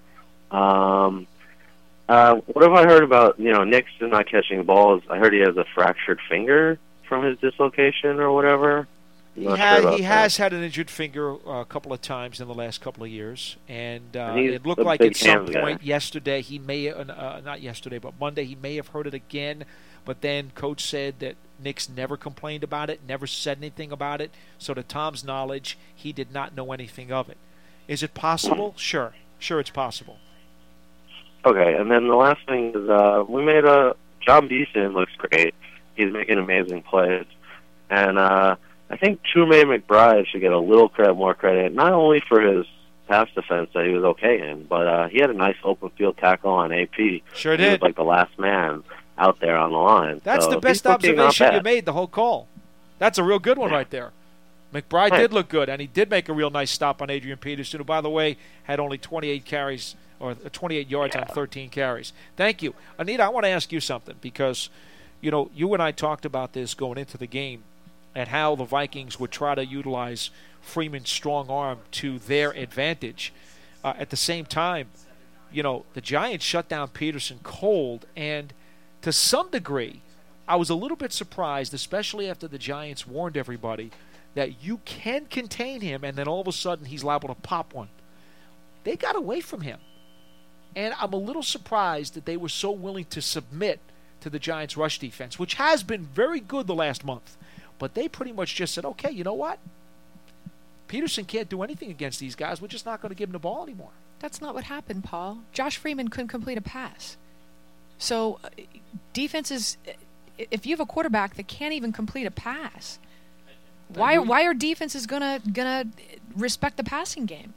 [SPEAKER 10] Um, uh, what have I heard about, you know, Nick's not catching balls? I heard he has a fractured finger from his dislocation or whatever. I'm
[SPEAKER 4] He,
[SPEAKER 10] not
[SPEAKER 4] had,
[SPEAKER 10] sure
[SPEAKER 4] he
[SPEAKER 10] about
[SPEAKER 4] has
[SPEAKER 10] that.
[SPEAKER 4] had an injured finger uh, a couple of times in the last couple of years, and, uh,
[SPEAKER 10] And he's
[SPEAKER 4] it looked
[SPEAKER 10] a
[SPEAKER 4] like
[SPEAKER 10] big
[SPEAKER 4] at some
[SPEAKER 10] hands guy.
[SPEAKER 4] point yesterday he may, uh, uh, not yesterday, but Monday he may have heard it again, but then Coach said that Nick's never complained about it, never said anything about it, so to Tom's knowledge, he did not know anything of it. Is it possible? Sure. Sure it's possible.
[SPEAKER 10] Okay, and then the last thing is uh, we made a John Beeson looks great. He's making amazing plays, and uh, I think Trumaine McBride should get a little credit, more credit, not only for his pass defense that he was okay in, but uh, he had a nice open field tackle on A P.
[SPEAKER 4] Sure
[SPEAKER 10] He
[SPEAKER 4] did.
[SPEAKER 10] was like the last man out there on the line.
[SPEAKER 4] That's
[SPEAKER 10] so
[SPEAKER 4] the best
[SPEAKER 10] he's looking not
[SPEAKER 4] observation you
[SPEAKER 10] bad.
[SPEAKER 4] made the whole call. That's a real good one right there. McBride
[SPEAKER 10] Right.
[SPEAKER 4] did look good, and he did make a real nice stop on Adrian Peterson, who, by the way, had only twenty-eight carries or twenty-eight yards
[SPEAKER 10] Yeah.
[SPEAKER 4] on thirteen carries. Thank you. Anita, I want to ask you something because, you know, you and I talked about this going into the game and how the Vikings would try to utilize Freeman's strong arm to their advantage. Uh, at the same time, you know, the Giants shut down Peterson cold, and to some degree, I was a little bit surprised, especially after the Giants warned everybody that you can contain him, and then all of a sudden he's liable to pop one. They got away from him. And I'm a little surprised that they were so willing to submit to the Giants' rush defense, which has been very good the last month. But they pretty much just said, okay, you know what? Peterson can't do anything against these guys. We're just not going to give him the ball anymore.
[SPEAKER 3] That's not what happened, Paul. Josh Freeman couldn't complete a pass. So uh, defenses, if you have a quarterback that can't even complete a pass, why
[SPEAKER 4] you-
[SPEAKER 3] why are defenses gonna gonna respect the passing game?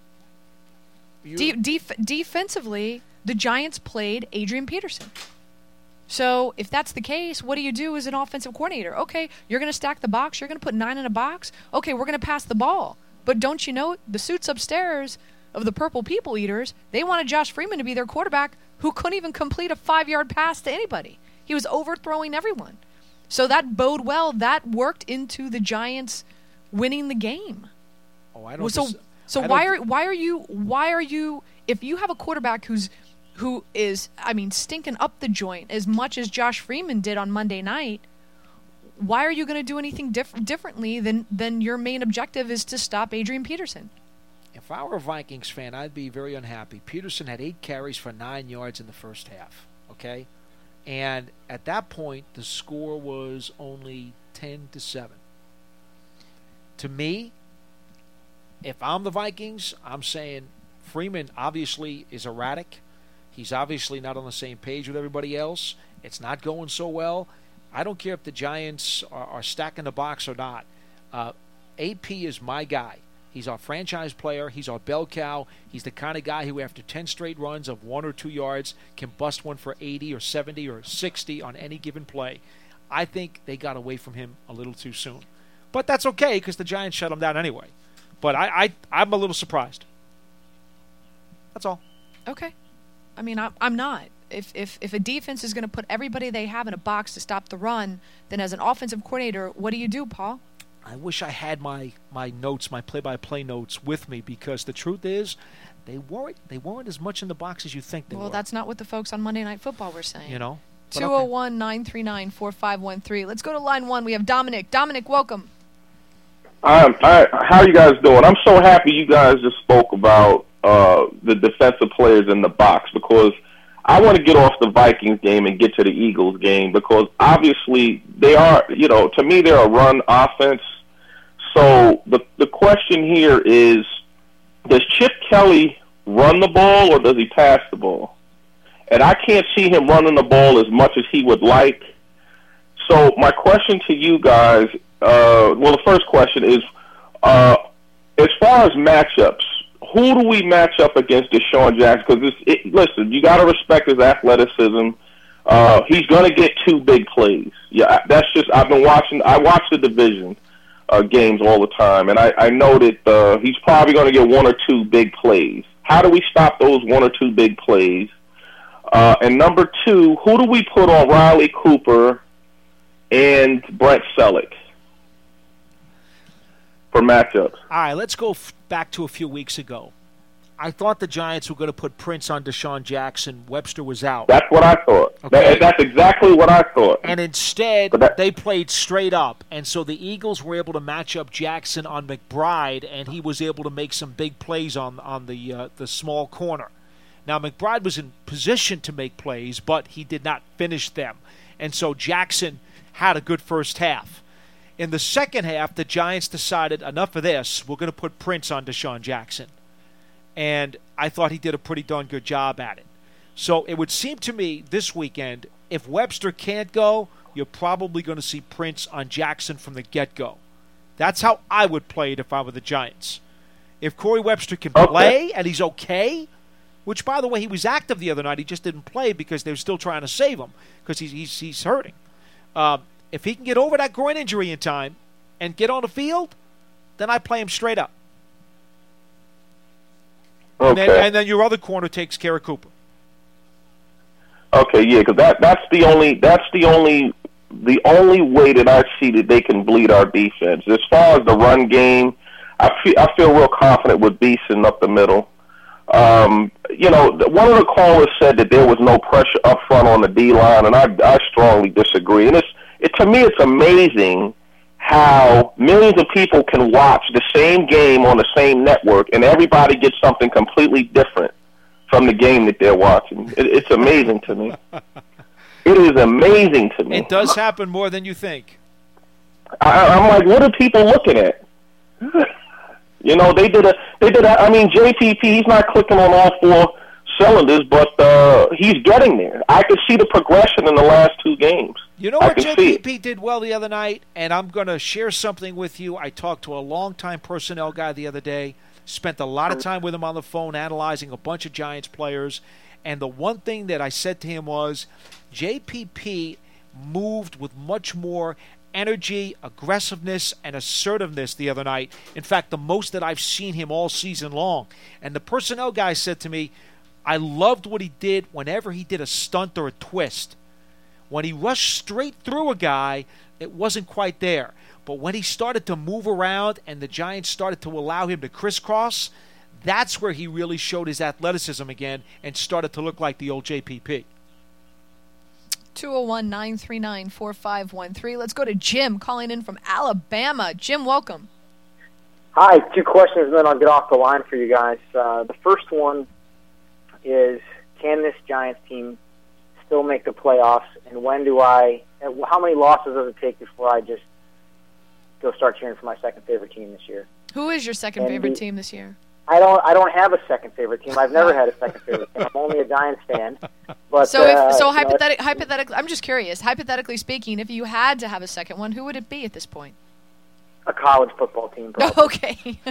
[SPEAKER 4] You-
[SPEAKER 3] De- def- defensively, the Giants played Adrian Peterson. So if that's the case, what do you do as an offensive coordinator? Okay, you're going to stack the box. You're going to put nine in a box. Okay, we're going to pass the ball. But don't you know, the suits upstairs of the Purple People Eaters, they wanted Josh Freeman to be their quarterback who couldn't even complete a five-yard pass to anybody. He was overthrowing everyone. So that bode well. That worked into the Giants winning the game.
[SPEAKER 4] Oh, I don't
[SPEAKER 3] So,
[SPEAKER 4] dis-
[SPEAKER 3] so
[SPEAKER 4] I
[SPEAKER 3] why
[SPEAKER 4] don't
[SPEAKER 3] are why are you why are you if you have a quarterback who's who is I mean stinking up the joint as much as Josh Freeman did on Monday night? Why are you going to do anything diff- differently than than your main objective is to stop Adrian Peterson?
[SPEAKER 4] If I were a Vikings fan, I'd be very unhappy. Peterson had eight carries for nine yards in the first half, okay? And at that point, the score was only ten to seven. To me, if I'm the Vikings, I'm saying Freeman obviously is erratic. He's obviously not on the same page with everybody else. It's not going so well. I don't care if the Giants are, are stacking the box or not. Uh, A P is my guy. He's our franchise player. He's our bell cow. He's the kind of guy who, after ten straight runs of one or two yards, can bust one for eighty or seventy or sixty on any given play. I think they got away from him a little too soon. But that's okay because the Giants shut him down anyway. But I, I, I'm a little surprised. That's all.
[SPEAKER 3] Okay. I mean, I, I'm not. If, if if a defense is going to put everybody they have in a box to stop the run, then as an offensive coordinator, what do you do, Paul?
[SPEAKER 4] I wish I had my, my notes, my play-by-play notes with me because the truth is they weren't they weren't as much in the box as you think they
[SPEAKER 3] Well,
[SPEAKER 4] were.
[SPEAKER 3] that's not what the folks on Monday Night Football were saying.
[SPEAKER 4] You know? But
[SPEAKER 3] two oh one, nine three nine, four five one three. Let's go to line one. We have Dominic. Dominic, welcome.
[SPEAKER 11] Um, I, how you guys doing? I'm so happy you guys just spoke about uh, the defensive players in the box because I want to get off the Vikings game and get to the Eagles game because obviously they are, you know, to me they're a run offense. So the the question here is, does Chip Kelly run the ball or does he pass the ball? And I can't see him running the ball as much as he would like. So my question to you guys, uh, well, the first question is, Uh, as far as matchups, who do we match up against Deshaun Jackson? Because it, listen, you got to respect his athleticism. Uh, he's going to get two big plays. Yeah, that's just I've been watching. I watch the division uh, games all the time, and I, I know that uh, he's probably going to get one or two big plays. How do we stop those one or two big plays? Uh, and number two, who do we put on Riley Cooper and Brent Selleck for matchups?
[SPEAKER 4] All right, let's go f- back to a few weeks ago. I thought the Giants were going to put Prince on Deshaun Jackson. Webster was out.
[SPEAKER 11] That's what I thought.
[SPEAKER 4] Okay.
[SPEAKER 11] That, that's exactly what I thought.
[SPEAKER 4] And instead,
[SPEAKER 11] that,
[SPEAKER 4] they played straight up. And so the Eagles were able to match up Jackson on McBride, and he was able to make some big plays on, on the uh, the small corner. Now, McBride was in position to make plays, but he did not finish them. And so Jackson had a good first half. In the second half, the Giants decided, enough of this, we're going to put Prince on Deshaun Jackson. And I thought he did a pretty darn good job at it. So it would seem to me this weekend, if Webster can't go, you're probably going to see Prince on Jackson from the get-go. That's how I would play it if I were the Giants. If Corey Webster can
[SPEAKER 11] okay.
[SPEAKER 4] play and he's okay, which, by the way, he was active the other night. He just didn't play because they were still trying to save him because he's, he's, he's hurting. Um, if he can get over that groin injury in time and get on the field, then I play him straight up.
[SPEAKER 11] Okay.
[SPEAKER 4] And then, and then your other corner takes care of Cooper.
[SPEAKER 11] Okay, yeah, because that that's the only that's the only the only way that I see that they can bleed our defense. As far as the run game, I feel I feel real confident with Beeson up the middle. Um, you know, one of the callers said that there was no pressure up front on the D line, and I I strongly disagree. And it's it to me it's amazing how millions of people can watch the same game on the same network, and everybody gets something completely different from the game that they're watching. It, it's amazing to me. It is amazing to me.
[SPEAKER 4] It does happen more than you think.
[SPEAKER 11] I, I'm like, what are people looking at? You know, they did a, they did a, I mean, J P P, he's not clicking on all four cylinders, but uh, he's getting there. I could see the progression in the last two games.
[SPEAKER 4] You know what J P P did well the other night, and I'm going to share something with you. I talked to a longtime personnel guy the other day, spent a lot of time with him on the phone analyzing a bunch of Giants players, and the one thing that I said to him was J P P moved with much more energy, aggressiveness, and assertiveness the other night. In fact, the most that I've seen him all season long. And the personnel guy said to me, I loved what he did whenever he did a stunt or a twist. When he rushed straight through a guy, it wasn't quite there. But when he started to move around and the Giants started to allow him to crisscross, that's where he really showed his athleticism again and started to look like the old J P P.
[SPEAKER 3] two oh one, nine three nine, four five one three. Let's go to Jim calling in from Alabama. Jim, welcome.
[SPEAKER 12] Hi, two questions and then I'll get off the line for you guys. Uh, the first one is, can this Giants team still make the playoffs, and when do I, how many losses does it take before I just go start cheering for my second favorite team this year?
[SPEAKER 3] Who is your second
[SPEAKER 12] and
[SPEAKER 3] favorite
[SPEAKER 12] the,
[SPEAKER 3] team this year?
[SPEAKER 12] I don't I don't have a second favorite team. I've never had a second favorite team. I'm only a Giants fan. But,
[SPEAKER 3] so if,
[SPEAKER 12] uh,
[SPEAKER 3] so
[SPEAKER 12] you know,
[SPEAKER 3] hypothetic, hypothetically, I'm just curious, hypothetically speaking, if you had to have a second one, who would it be at this point?
[SPEAKER 12] A college football team, probably.
[SPEAKER 3] Okay.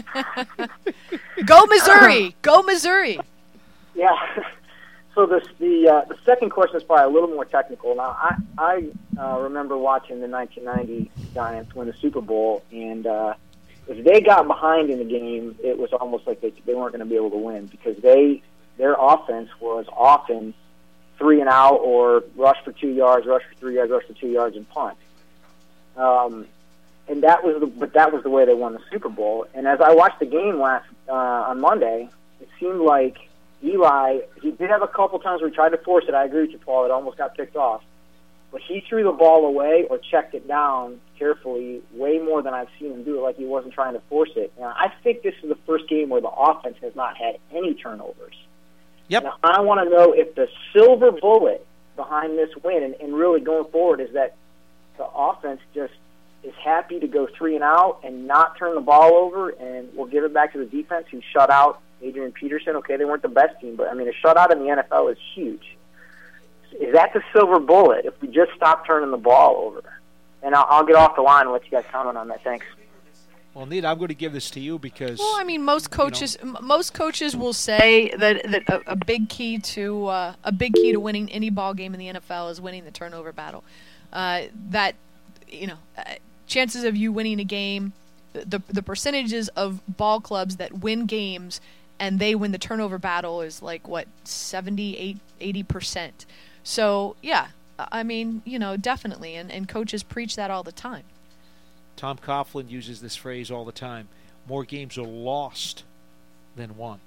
[SPEAKER 3] Go Missouri! Go Missouri!
[SPEAKER 12] Yeah. So this, the uh, the second question is probably a little more technical. Now, I I uh, remember watching the nineteen ninety Giants win the Super Bowl, and uh, if they got behind in the game, it was almost like they they weren't going to be able to win because they their offense was often three and out or rush for two yards, rush for three yards, rush for two yards, and punt. Um, and that was the but that was the way they won the Super Bowl. And as I watched the game last uh, on Monday, it seemed like Eli, he did have a couple times where he tried to force it. I agree with you, Paul. It almost got picked off. But he threw the ball away or checked it down carefully way more than I've seen him do it, like he wasn't trying to force it. Now, I think this is the first game where the offense has not had any turnovers.
[SPEAKER 4] Yep.
[SPEAKER 12] Now, I want to know if the silver bullet behind this win and, and really going forward is that the offense just is happy to go three and out and not turn the ball over, and we'll give it back to the defense who shut out Adrian Peterson. Okay, they weren't the best team, but, I mean, a shutout in the N F L is huge. Is that the silver bullet if we just stop turning the ball over? And I'll, I'll get off the line and let you guys comment on that. Thanks.
[SPEAKER 4] Well, Nita, I'm going to give this to you because.
[SPEAKER 3] Well, I mean, most coaches, you know, m- most coaches will say that that a, a big key to uh, a big key to winning any ball game in the N F L is winning the turnover battle. Uh, that, you know, uh, chances of you winning a game, the the percentages of ball clubs that win games and they win the turnover battle is like what seventy, eighty percent. So yeah, I mean, you know, definitely, and and coaches preach that all the time.
[SPEAKER 4] Tom Coughlin uses this phrase all the time. More games are lost than won.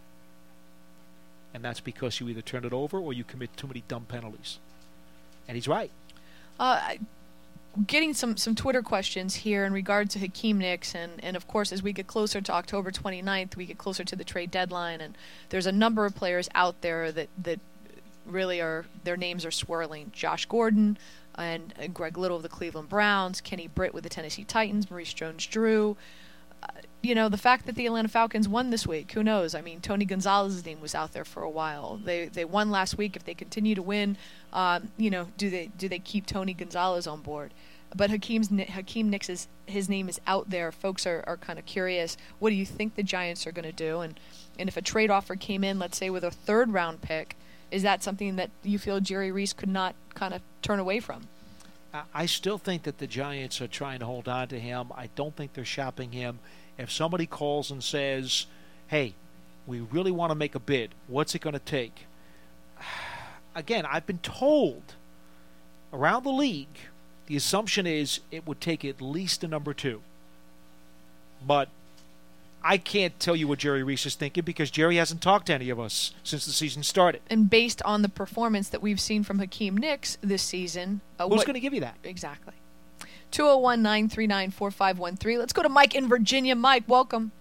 [SPEAKER 4] And that's because you either turn it over or you commit too many dumb penalties. And he's right.
[SPEAKER 3] Uh, getting some, some Twitter questions here in regard to Hakeem Nicks. And, and, of course, as we get closer to October twenty-ninth, we get closer to the trade deadline. And there's a number of players out there that, that really are, their names are swirling. Josh Gordon, and Greg Little of the Cleveland Browns, Kenny Britt with the Tennessee Titans, Maurice Jones-Drew. Uh, you know, the fact that the Atlanta Falcons won this week, who knows? I mean, Tony Gonzalez's name was out there for a while. They they won last week. If they continue to win, um, you know, do they do they keep Tony Gonzalez on board? But Hakeem's Hakeem Nicks is his name is out there. Folks are, are kind of curious. What do you think the Giants are going to do? And and if a trade offer came in, let's say with a third round pick, is that something that you feel Jerry Reese could not kind of turn away from?
[SPEAKER 4] I still think that the Giants are trying to hold on to him. I don't think they're shopping him. If somebody calls and says, hey, we really want to make a bid, what's it going to take? Again, I've been told around the league, the assumption is it would take at least a number two. But I can't tell you what Jerry Reese is thinking because Jerry hasn't talked to any of us since the season started.
[SPEAKER 3] And based on the performance that we've seen from Hakeem Nicks this season...
[SPEAKER 4] Uh, Who's going to give you that?
[SPEAKER 3] Exactly. two oh one, nine three nine, four five one three. Let's go to Mike in Virginia. Mike, welcome.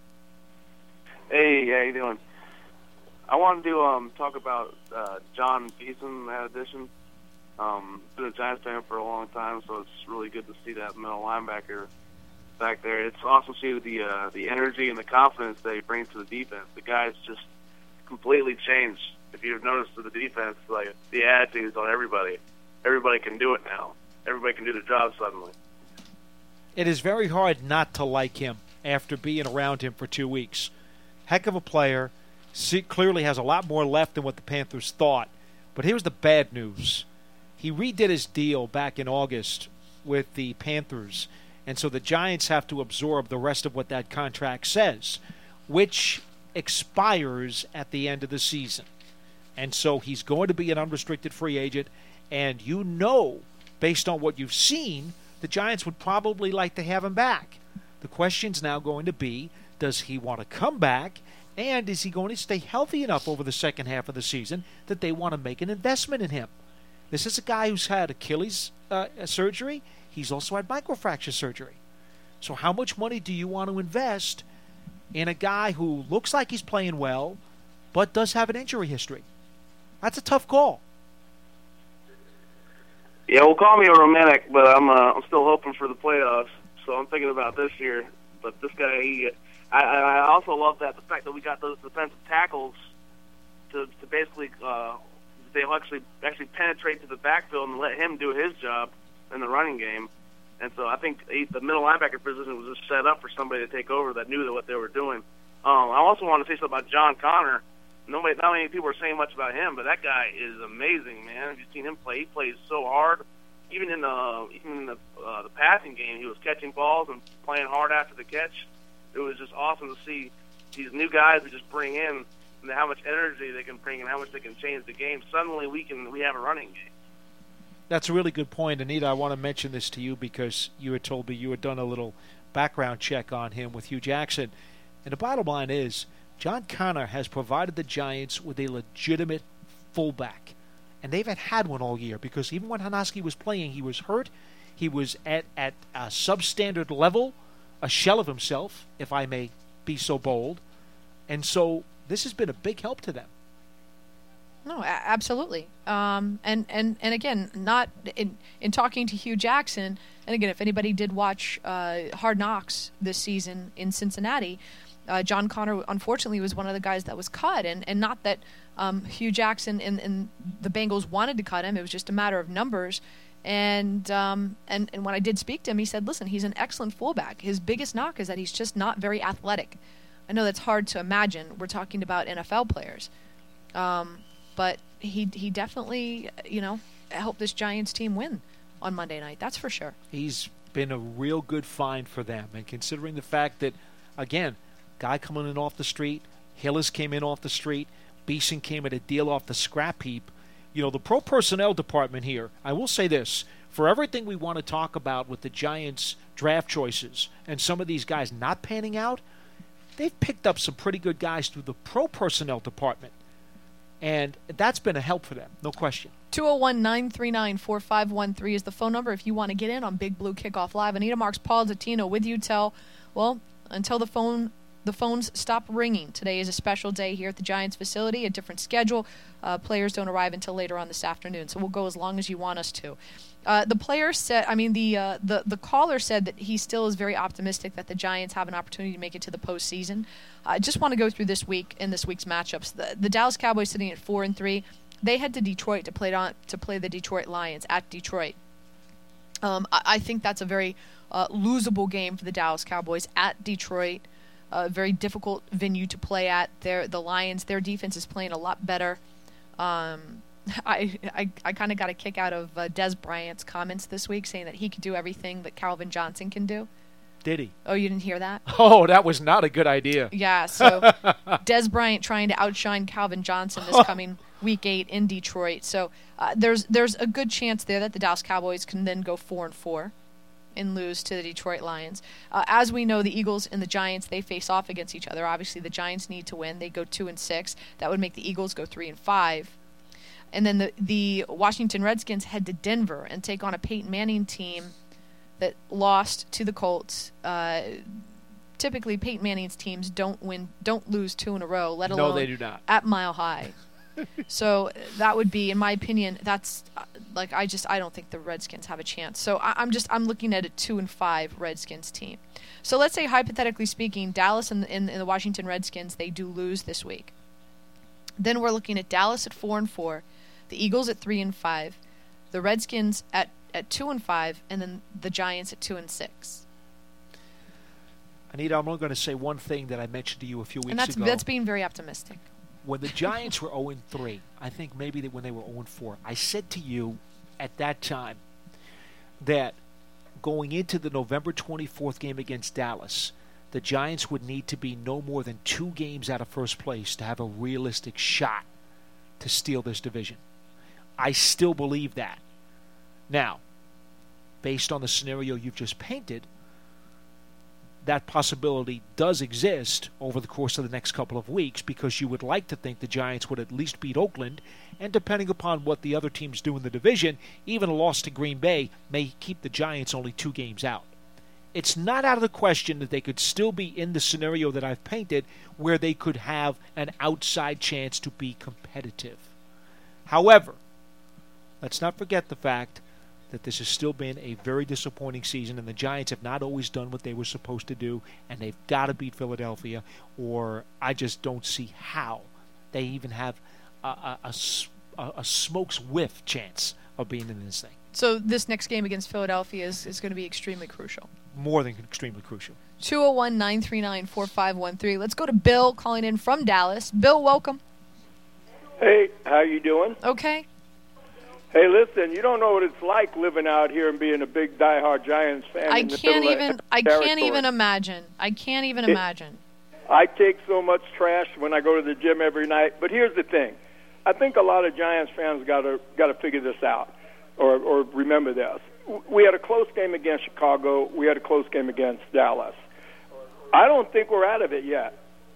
[SPEAKER 13] Hey, how you doing? I wanted to um, talk about uh, John Beeson, that addition. Um, been a Giants fan for a long time, so it's really good to see that middle linebacker back there. It's awesome to see the uh, the energy and the confidence that he brings to the defense. The guy's just completely changed. If you've noticed with the defense, like the attitudes on everybody, everybody can do it now. Everybody can do the job suddenly.
[SPEAKER 4] It is very hard not to like him after being around him for two weeks. Heck of a player. See, clearly has a lot more left than what the Panthers thought. But here's the bad news. He redid his deal back in August with the Panthers. And so the Giants have to absorb the rest of what that contract says, which expires at the end of the season. And so he's going to be an unrestricted free agent. And you know, based on what you've seen, the Giants would probably like to have him back. The question's now going to be, does he want to come back? And is he going to stay healthy enough over the second half of the season that they want to make an investment in him? This is a guy who's had Achilles uh, surgery. He's also had microfracture surgery. So how much money do you want to invest in a guy who looks like he's playing well, but does have an injury history? That's a tough call.
[SPEAKER 13] Yeah, well, call me a romantic, but I'm uh, I'm still hoping for the playoffs. So I'm thinking about this year. But this guy, he, I, I also love that the fact that we got those defensive tackles to to basically uh, they'll actually actually penetrate to the backfield and let him do his job in the running game. And so I think he, the middle linebacker position was just set up for somebody to take over that knew what they were doing. Um, I also want to say something about John Connor. Nobody, not many people are saying much about him, but that guy is amazing, man. Have you seen him play? He plays so hard. Even in the even in the uh, the passing game, he was catching balls and playing hard after the catch. It was just awesome to see these new guys who just bring in and how much energy they can bring and how much they can change the game. Suddenly, we can we have a running game.
[SPEAKER 4] That's a really good point, Anita. I want to mention this to you because you had told me you had done a little background check on him with Hugh Jackson. And the bottom line is, John Connor has provided the Giants with a legitimate fullback. And they've had, had one all year because even when Hanoski was playing, he was hurt. He was at, at a substandard level, a shell of himself, if I may be so bold. And so this has been a big help to them.
[SPEAKER 3] No, a- absolutely. Um, and, and, and again, not in, in talking to Hugh Jackson, and again, if anybody did watch uh, Hard Knocks this season in Cincinnati, uh, John Connor, unfortunately, was one of the guys that was cut. And, and not that um, Hugh Jackson and, and the Bengals wanted to cut him. It was just a matter of numbers. And, um, and and when I did speak to him, he said, listen, he's an excellent fullback. His biggest knock is that he's just not very athletic. I know that's hard to imagine. We're talking about N F L players. Um, but he he definitely, you know, helped this Giants team win on Monday night. That's for sure.
[SPEAKER 4] He's been a real good find for them. And considering the fact that, again, guy coming in off the street, Hillis came in off the street, Beeson came at a deal off the scrap heap. You know, the pro personnel department here, I will say this, for everything we want to talk about with the Giants' draft choices and some of these guys not panning out, they've picked up some pretty good guys through the pro personnel department. And that's been a help for them, no question.
[SPEAKER 3] two oh one, nine three nine, four five one three is the phone number if you want to get in on Big Blue Kickoff Live. Anita Marks, Paul Dottino with you till, well, until the phone the phones stop ringing. Today is a special day here at the Giants facility, a different schedule. Uh, players don't arrive until later on this afternoon, so we'll go as long as you want us to. Uh, the player said, I mean, the, uh, the the caller said that he still is very optimistic that the Giants have an opportunity to make it to the postseason. I just want to go through this week and this week's matchups. The, the Dallas Cowboys sitting at four and three. They head to Detroit to play on to play the Detroit Lions at Detroit. Um, I, I think that's a very uh, losable game for the Dallas Cowboys at Detroit. A very difficult venue to play at. Their the Lions, their defense is playing a lot better. Um, I I, I kind of got a kick out of uh, Des Bryant's comments this week, saying that he could do everything that Calvin Johnson can do.
[SPEAKER 4] Did he?
[SPEAKER 3] Oh, you didn't hear that?
[SPEAKER 4] Oh, that was not a good idea.
[SPEAKER 3] Yeah, so Des Bryant trying to outshine Calvin Johnson this coming week eight in Detroit. So uh, there's there's a good chance there that the Dallas Cowboys can then go four and four. And lose to the Detroit Lions. Uh, as we know, the Eagles and the Giants, they face off against each other. Obviously, the Giants need to win. They go two and six. That would make the Eagles go three and five. And then the the Washington Redskins head to Denver and take on a Peyton Manning team that lost to the Colts. Uh, typically, Peyton Manning's teams don't win, don't lose two in a row, let alone
[SPEAKER 4] no, they do not.
[SPEAKER 3] At Mile High. So that would be, in my opinion, that's uh, like I just I don't think the Redskins have a chance. So I, I'm just I'm looking at a two and five Redskins team. So let's say hypothetically speaking, Dallas and, and, and the Washington Redskins, they do lose this week. Then we're looking at Dallas at four and four, the Eagles at three and five, the Redskins at, at two and five, and then the Giants at two and six.
[SPEAKER 4] Anita, I'm only going to say one thing that I mentioned to you a few weeks
[SPEAKER 3] and that's,
[SPEAKER 4] ago.
[SPEAKER 3] that's being very optimistic.
[SPEAKER 4] When the Giants were oh and three, I think maybe that when they were oh and four, I said to you at that time that going into the November twenty-fourth game against Dallas, the Giants would need to be no more than two games out of first place to have a realistic shot to steal this division. I still believe that. Now, based on the scenario you've just painted, that possibility does exist over the course of the next couple of weeks because you would like to think the Giants would at least beat Oakland, and depending upon what the other teams do in the division, even a loss to Green Bay may keep the Giants only two games out. It's not out of the question that they could still be in the scenario that I've painted where they could have an outside chance to be competitive. However, let's not forget the fact that this has still been a very disappointing season, and the Giants have not always done what they were supposed to do, and they've got to beat Philadelphia, or I just don't see how they even have a, a, a, a smoke's whiff chance of being in this thing.
[SPEAKER 3] So this next game against Philadelphia is, is going to be extremely crucial.
[SPEAKER 4] More than extremely crucial.
[SPEAKER 3] two oh one, nine three nine, four five one three. Let's go to Bill calling in from Dallas. Bill, welcome.
[SPEAKER 14] Hey, how you doing?
[SPEAKER 3] Okay.
[SPEAKER 14] Hey, listen, you don't know what it's like living out here and being a big diehard Giants fan.
[SPEAKER 3] I
[SPEAKER 14] in the
[SPEAKER 3] can't
[SPEAKER 14] middle of
[SPEAKER 3] even.
[SPEAKER 14] that
[SPEAKER 3] I
[SPEAKER 14] territory.
[SPEAKER 3] can't even imagine. I can't even
[SPEAKER 14] It-
[SPEAKER 3] imagine.
[SPEAKER 14] I take so much trash when I go to the gym every night. But here's the thing: I think a lot of Giants fans got to got to figure this out, or or remember this. We had a close game against Chicago. We had a close game against Dallas. I don't think we're out of it yet.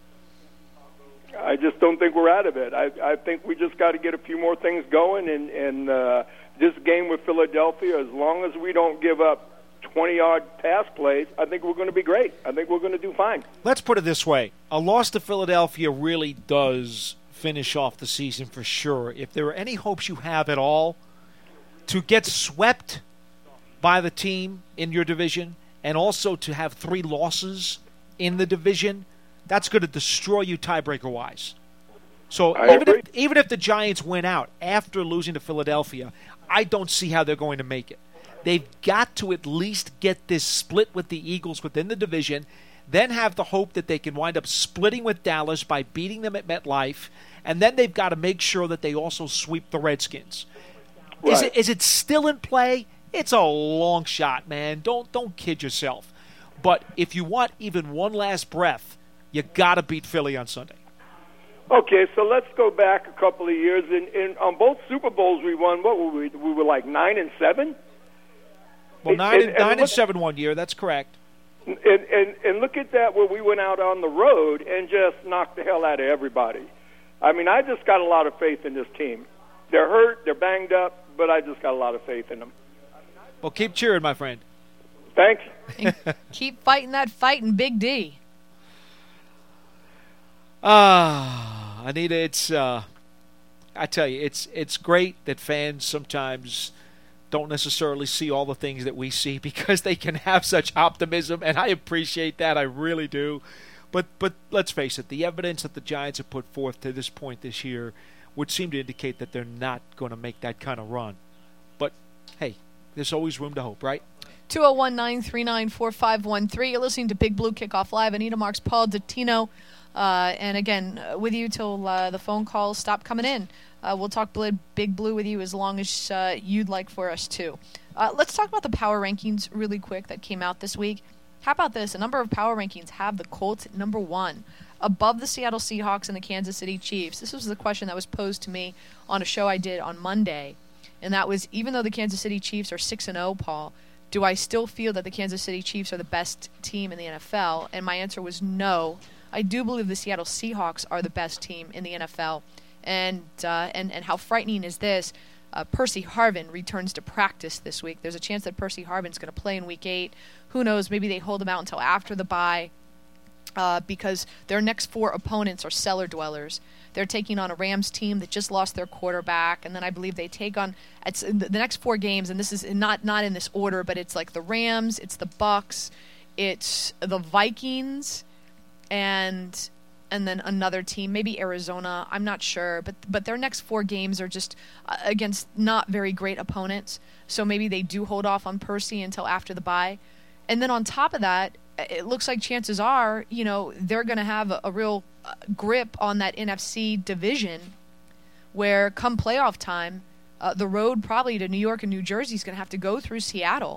[SPEAKER 14] I just don't think we're out of it. I, I think we just got to get a few more things going. And, and uh, this game with Philadelphia, as long as we don't give up twenty-yard pass plays, I think we're going to be great. I think we're going to do fine.
[SPEAKER 4] Let's put it this way. A loss to Philadelphia really does finish off the season for sure. If there are any hopes you have at all to get swept by the team in your division and also to have three losses in the division, that's going to destroy you tiebreaker-wise. So
[SPEAKER 14] I
[SPEAKER 4] even
[SPEAKER 14] agree.
[SPEAKER 4] if, even if the Giants win out after losing to Philadelphia, I don't see how they're going to make it. They've got to at least get this split with the Eagles within the division, then have the hope that they can wind up splitting with Dallas by beating them at MetLife, and then they've got to make sure that they also sweep the Redskins. Is
[SPEAKER 14] Right.
[SPEAKER 4] it is it still in play? It's a long shot, man. Don't don't kid yourself. But if you want even one last breath, you got to beat Philly on Sunday.
[SPEAKER 14] Okay, so let's go back a couple of years. In, in on both Super Bowls we won, what were we? We were like nine and seven.
[SPEAKER 4] Well, nine
[SPEAKER 14] And-
[SPEAKER 4] and,
[SPEAKER 14] and
[SPEAKER 4] nine and
[SPEAKER 14] look-
[SPEAKER 4] seven one year. That's correct.
[SPEAKER 14] And, and and look at that, where we went out on the road and just knocked the hell out of everybody. I mean, I just got a lot of faith in this team. They're hurt, they're banged up, but I just got a lot of faith in them.
[SPEAKER 4] Well, keep cheering, my friend.
[SPEAKER 14] Thanks.
[SPEAKER 3] Keep fighting that fight in Big D.
[SPEAKER 4] Ah, Anita, it's uh, I tell you, it's it's great that fans sometimes don't necessarily see all the things that we see because they can have such optimism, and I appreciate that. I really do. But but let's face it, the evidence that the Giants have put forth to this point this year would seem to indicate that they're not going to make that kind of run. But hey, there's always room to hope, right?
[SPEAKER 3] two oh one, nine three nine, four five one three. You're listening to Big Blue Kickoff Live. Anita Marks, Paul Dottino. Uh, and again, uh, with you till uh, the phone calls stop coming in. Uh, we'll talk Bl- Big Blue with you as long as uh, you'd like for us to. Uh, let's talk about the power rankings really quick that came out this week. How about this? A number of power rankings have the Colts at number one, above the Seattle Seahawks and the Kansas City Chiefs. This was the question that was posed to me on a show I did on Monday, and that was, even though the Kansas City Chiefs are six and oh, Paul, do I still feel that the Kansas City Chiefs are the best team in the N F L? And my answer was no. I do believe the Seattle Seahawks are the best team in the N F L. And uh, and and how frightening is this? Uh, Percy Harvin returns to practice this week. There's a chance that Percy Harvin's going to play in Week Eight. Who knows? Maybe they hold him out until after the bye, uh, because their next four opponents are cellar dwellers. They're taking on a Rams team that just lost their quarterback, and then I believe they take on it's the next four games. And this is not not in this order, but it's like the Rams, it's the Bucks, it's the Vikings, and and then another team, maybe Arizona. I'm not sure, but but their next four games are just uh, against not very great opponents. So maybe they do hold off on Percy until after the bye. And then on top of that, it looks like chances are, you know, they're going to have a, a real uh, grip on that N F C division, where come playoff time, uh, the road probably to New York and New Jersey is going to have to go through Seattle.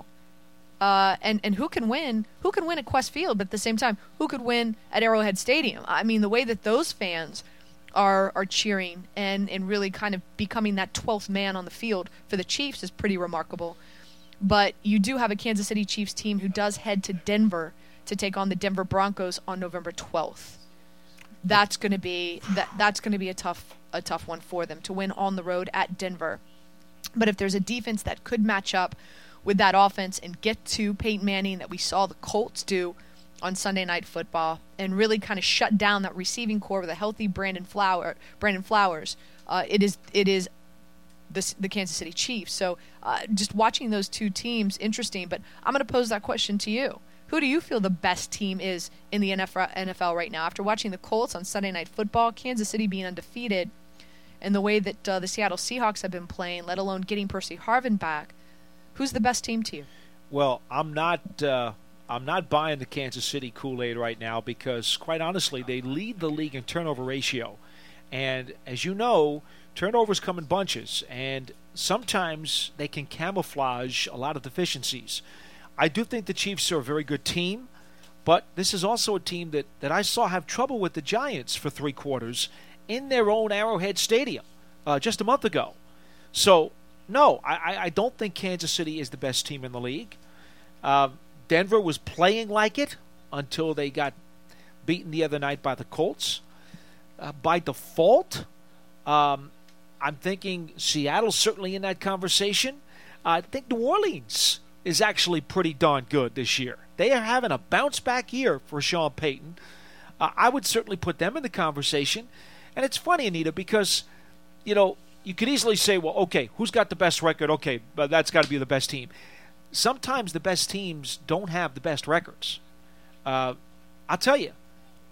[SPEAKER 3] Uh, and, and who can win? Who can win at Qwest Field? But at the same time, who could win at Arrowhead Stadium? I mean, the way that those fans are are cheering and, and really kind of becoming that twelfth man on the field for the Chiefs is pretty remarkable. But you do have a Kansas City Chiefs team who does head to Denver to take on the Denver Broncos on November twelfth. That's going to be that that's going to be a tough a tough one for them to win on the road at Denver. But if there's a defense that could match up with that offense and get to Peyton Manning that we saw the Colts do on Sunday Night Football and really kind of shut down that receiving core with a healthy Brandon Flower, Brandon Flowers, uh, it is it is the, the Kansas City Chiefs. So uh, just watching those two teams, interesting. But I'm going to pose that question to you. Who do you feel the best team is in the N F L right now? After watching the Colts on Sunday Night Football, Kansas City being undefeated, and the way that uh, the Seattle Seahawks have been playing, let alone getting Percy Harvin back, who's the best team to you?
[SPEAKER 4] Well, I'm not uh, I'm not buying the Kansas City Kool-Aid right now because, quite honestly, they lead the league in turnover ratio. And as you know, turnovers come in bunches, and sometimes they can camouflage a lot of deficiencies. I do think the Chiefs are a very good team, but this is also a team that, that I saw have trouble with the Giants for three quarters in their own Arrowhead Stadium uh, just a month ago. So, no, I, I don't think Kansas City is the best team in the league. Uh, Denver was playing like it until they got beaten the other night by the Colts. Uh, by default, um, I'm thinking Seattle's certainly in that conversation. Uh, I think New Orleans is actually pretty darn good this year. They are having a bounce-back year for Sean Payton. Uh, I would certainly put them in the conversation. And it's funny, Anita, because, you know, you could easily say, well, okay, who's got the best record? Okay, but that's got to be the best team. Sometimes the best teams don't have the best records. Uh, I'll tell you,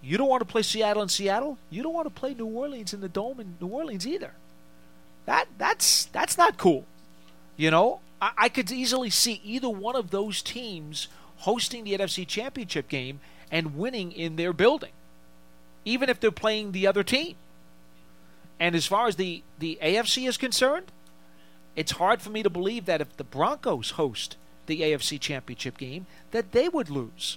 [SPEAKER 4] You don't want to play Seattle in Seattle. You don't want to play New Orleans in the Dome in New Orleans either. That that's that's not cool. You know, I, I could easily see either one of those teams hosting the N F C Championship game and winning in their building, even if they're playing the other team. And as far as the, the A F C is concerned, it's hard for me to believe that if the Broncos host the A F C Championship game, that they would lose.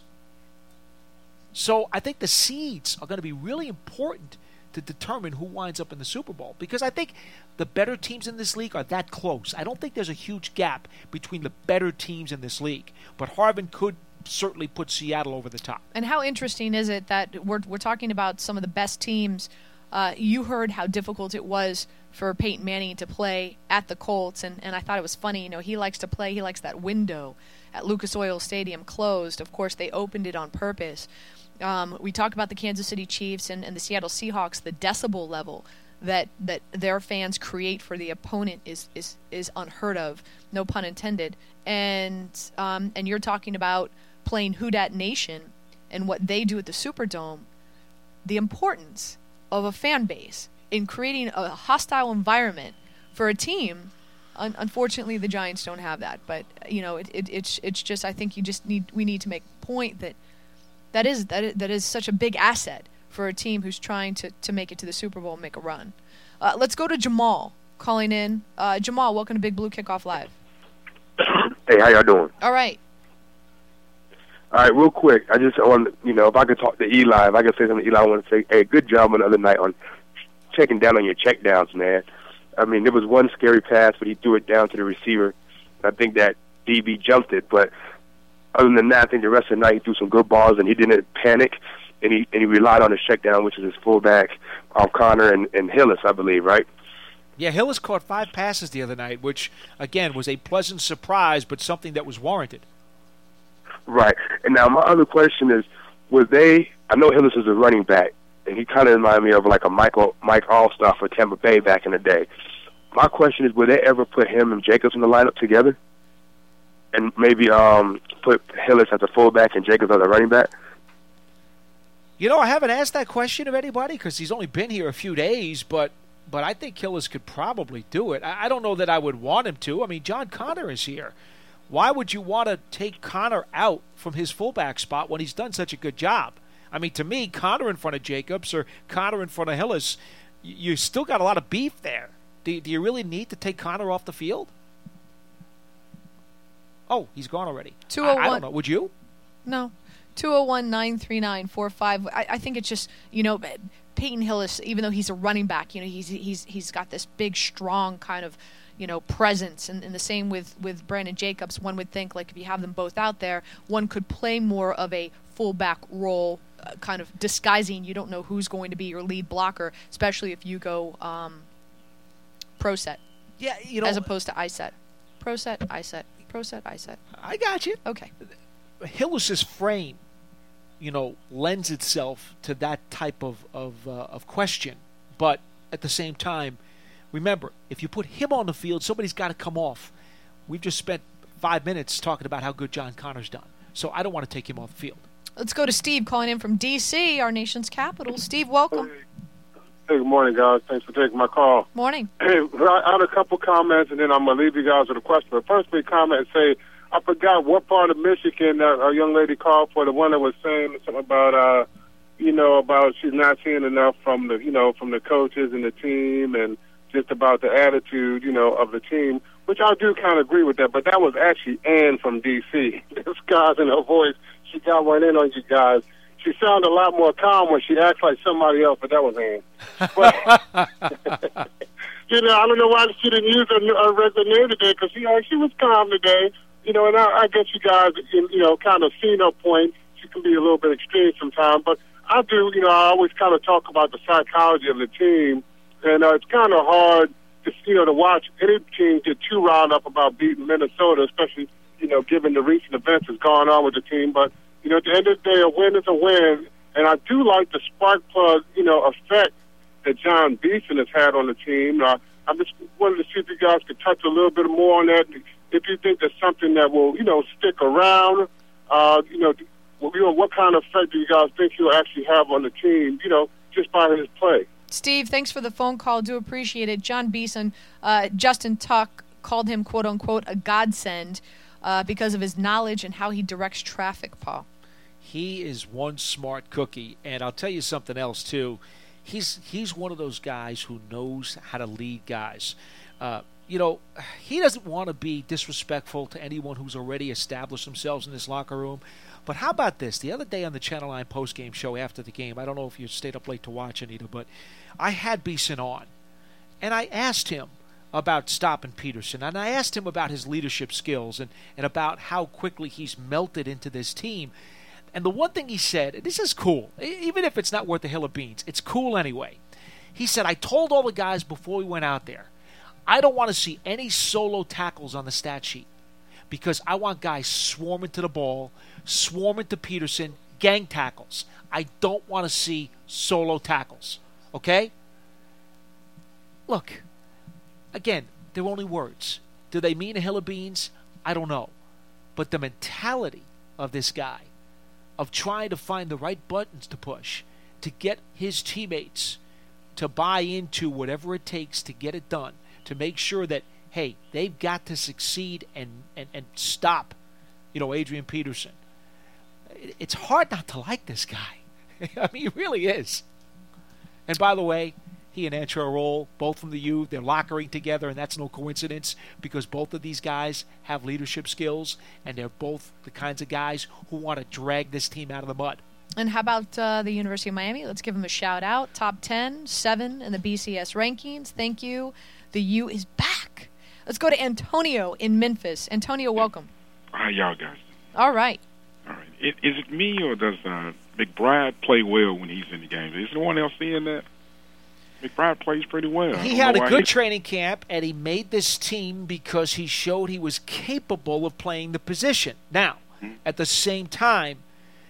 [SPEAKER 4] So I think the seeds are going to be really important to determine who winds up in the Super Bowl, because I think the better teams in this league are that close. I don't think there's a huge gap between the better teams in this league, but Harvin could certainly put Seattle over the top.
[SPEAKER 3] And how interesting is it that we're we're talking about some of the best teams. Uh, you heard how difficult it was for Peyton Manning to play at the Colts, and, and I thought it was funny. You know, he likes to play, he likes that window at Lucas Oil Stadium closed. Of course, they opened it on purpose. Um, we talk about the Kansas City Chiefs and, and the Seattle Seahawks. The decibel level that that their fans create for the opponent is is, is unheard of, no pun intended. And um, and you're talking about playing Who Dat Nation and what they do at the Superdome. The importance of a fan base in creating a hostile environment for a team. Un- unfortunately, the Giants don't have that. But you know, it, it, it's it's just I think you just need we need to make a point that. That is that is, that is such a big asset for a team who's trying to, to make it to the Super Bowl and make a run. Uh, let's go to Jamal calling in. Uh, Jamal, welcome to Big Blue Kickoff Live.
[SPEAKER 15] Hey, how y'all doing?
[SPEAKER 3] All right.
[SPEAKER 15] All right, real quick. I just want you know, if I could talk to Eli, if I could say something to Eli, I want to say, hey, good job on the other night on checking down on your check downs, man. I mean, there was one scary pass, but he threw it down to the receiver. I think that D B jumped it, but other than that, I think the rest of the night he threw some good balls and he didn't panic, and he and he relied on his check down, which is his fullback, um, Connor and, and Hillis, I believe, right?
[SPEAKER 4] Yeah, Hillis caught five passes the other night, which, again, was a pleasant surprise, but something that was warranted.
[SPEAKER 15] Right. And now my other question is, were they, I know Hillis is a running back, and he kind of reminded me of like a Michael, Mike Allstar for Tampa Bay back in the day. My question is, would they ever put him and Jacobs in the lineup together? And maybe um, put Hillis as a fullback and Jacobs as a running back?
[SPEAKER 4] You know, I haven't asked that question of anybody because he's only been here a few days, but but I think Hillis could probably do it. I, I don't know that I would want him to. I mean, John Connor is here. Why would you want to take Connor out from his fullback spot when he's done such a good job? I mean, to me, Connor in front of Jacobs or Connor in front of Hillis, you, you still got a lot of beef there. Do, do you really need to take Connor off the field? Oh, he's gone already.
[SPEAKER 3] two oh one
[SPEAKER 4] I, I don't know. Would you?
[SPEAKER 3] No. two oh one, nine three nine, four five. I, I think it's just, you know, Peyton Hillis, even though he's a running back, you know, he's he's he's got this big, strong kind of, you know, presence. And, and the same with, with Brandon Jacobs. One would think, like, if you have them both out there, one could play more of a fullback role, uh, kind of disguising. You don't know who's going to be your lead blocker, especially if you go um, pro set.
[SPEAKER 4] Yeah, you know.
[SPEAKER 3] As opposed to I set. Pro set, I set. Pro set, I set.
[SPEAKER 4] I got you.
[SPEAKER 3] Okay.
[SPEAKER 4] Hillis's frame, you know, lends itself to that type of of, uh, of question. But at the same time, remember, if you put him on the field, somebody's got to come off. We've just spent five minutes talking about how good John Connor's done. So I don't want to take him off the field.
[SPEAKER 3] Let's go to Steve calling in from D C, our nation's capital. Steve, welcome.
[SPEAKER 16] Hey, good morning, guys. Thanks for taking my call.
[SPEAKER 3] Morning.
[SPEAKER 16] Hey, I had a couple comments, and then I'm going to leave you guys with a question. But first, me comment and say, I forgot what part of Michigan that a young lady called for, the one that was saying something about, uh, you know, about she's not seeing enough from the, you know, from the coaches and the team, and just about the attitude, you know, of the team, which I do kind of agree with that. But that was actually Ann from D C This guy's in her voice. She got one in on you guys. She sounded a lot more calm when she acts like somebody else, but that was Ann. But, you know, I don't know why she didn't use her, her regular name today, because she, uh, she was calm today. You know, and I, I guess you guys, you know, kind of seen her point. She can be a little bit extreme sometimes, but I do, you know, I always kind of talk about the psychology of the team, and uh, it's kind of hard, to, you know, to watch any team get too riled up about beating Minnesota, especially, you know, given the recent events that's gone on with the team. But, you know, at the end of the day, a win is a win, and I do like the spark plug, you know, effect that John Beeson has had on the team. Uh, I just wanted to see if you guys could touch a little bit more on that. If you think there's something that will, you know, stick around, uh, you know, well, you know, what kind of effect do you guys think he'll actually have on the team, you know, just by his play?
[SPEAKER 3] Steve, thanks for the phone call. Do appreciate it. John Beeson, uh, Justin Tuck called him, quote unquote, a godsend uh, because of his knowledge and how he directs traffic, Paul.
[SPEAKER 4] He is one smart cookie, and I'll tell you something else too. He's he's one of those guys who knows how to lead guys. Uh, you know, he doesn't want to be disrespectful to anyone who's already established themselves in this locker room. But how about this? The other day on the Channel nine postgame show after the game, I don't know if you stayed up late to watch, Anita, but I had Beeson on, and I asked him about stopping Peterson, and I asked him about his leadership skills and, and about how quickly he's melted into this team. And the one thing he said, and this is cool, even if it's not worth a hill of beans, it's cool anyway. He said, I told all the guys before we went out there, I don't want to see any solo tackles on the stat sheet because I want guys swarming to the ball, swarming to Peterson, gang tackles. I don't want to see solo tackles, okay? Look, again, they're only words. Do they mean a hill of beans? I don't know. But the mentality of this guy, of trying to find the right buttons to push, to get his teammates to buy into whatever it takes to get it done, to make sure that, hey, they've got to succeed and, and, and stop, you know, Adrian Peterson. It's hard not to like this guy. I mean, he really is. And by the way, he and Antrell Roll, both from the U, they're lockering together, and that's no coincidence because both of these guys have leadership skills, and they're both the kinds of guys who want to drag this team out of the mud.
[SPEAKER 3] And how about uh, the University of Miami? Let's give them a shout-out. Top ten, seven in the B C S rankings. Thank you. The U is back. Let's go to Antonio in Memphis. Antonio, welcome.
[SPEAKER 17] How y'all guys?
[SPEAKER 3] All right.
[SPEAKER 17] All right. It, is it me, or does uh, McBride play well when he's in the game? Is anyone else seeing that? McBride plays pretty well.
[SPEAKER 4] He had a good training camp, and he made this team because he showed he was capable of playing the position. Now, mm-hmm. at the same time,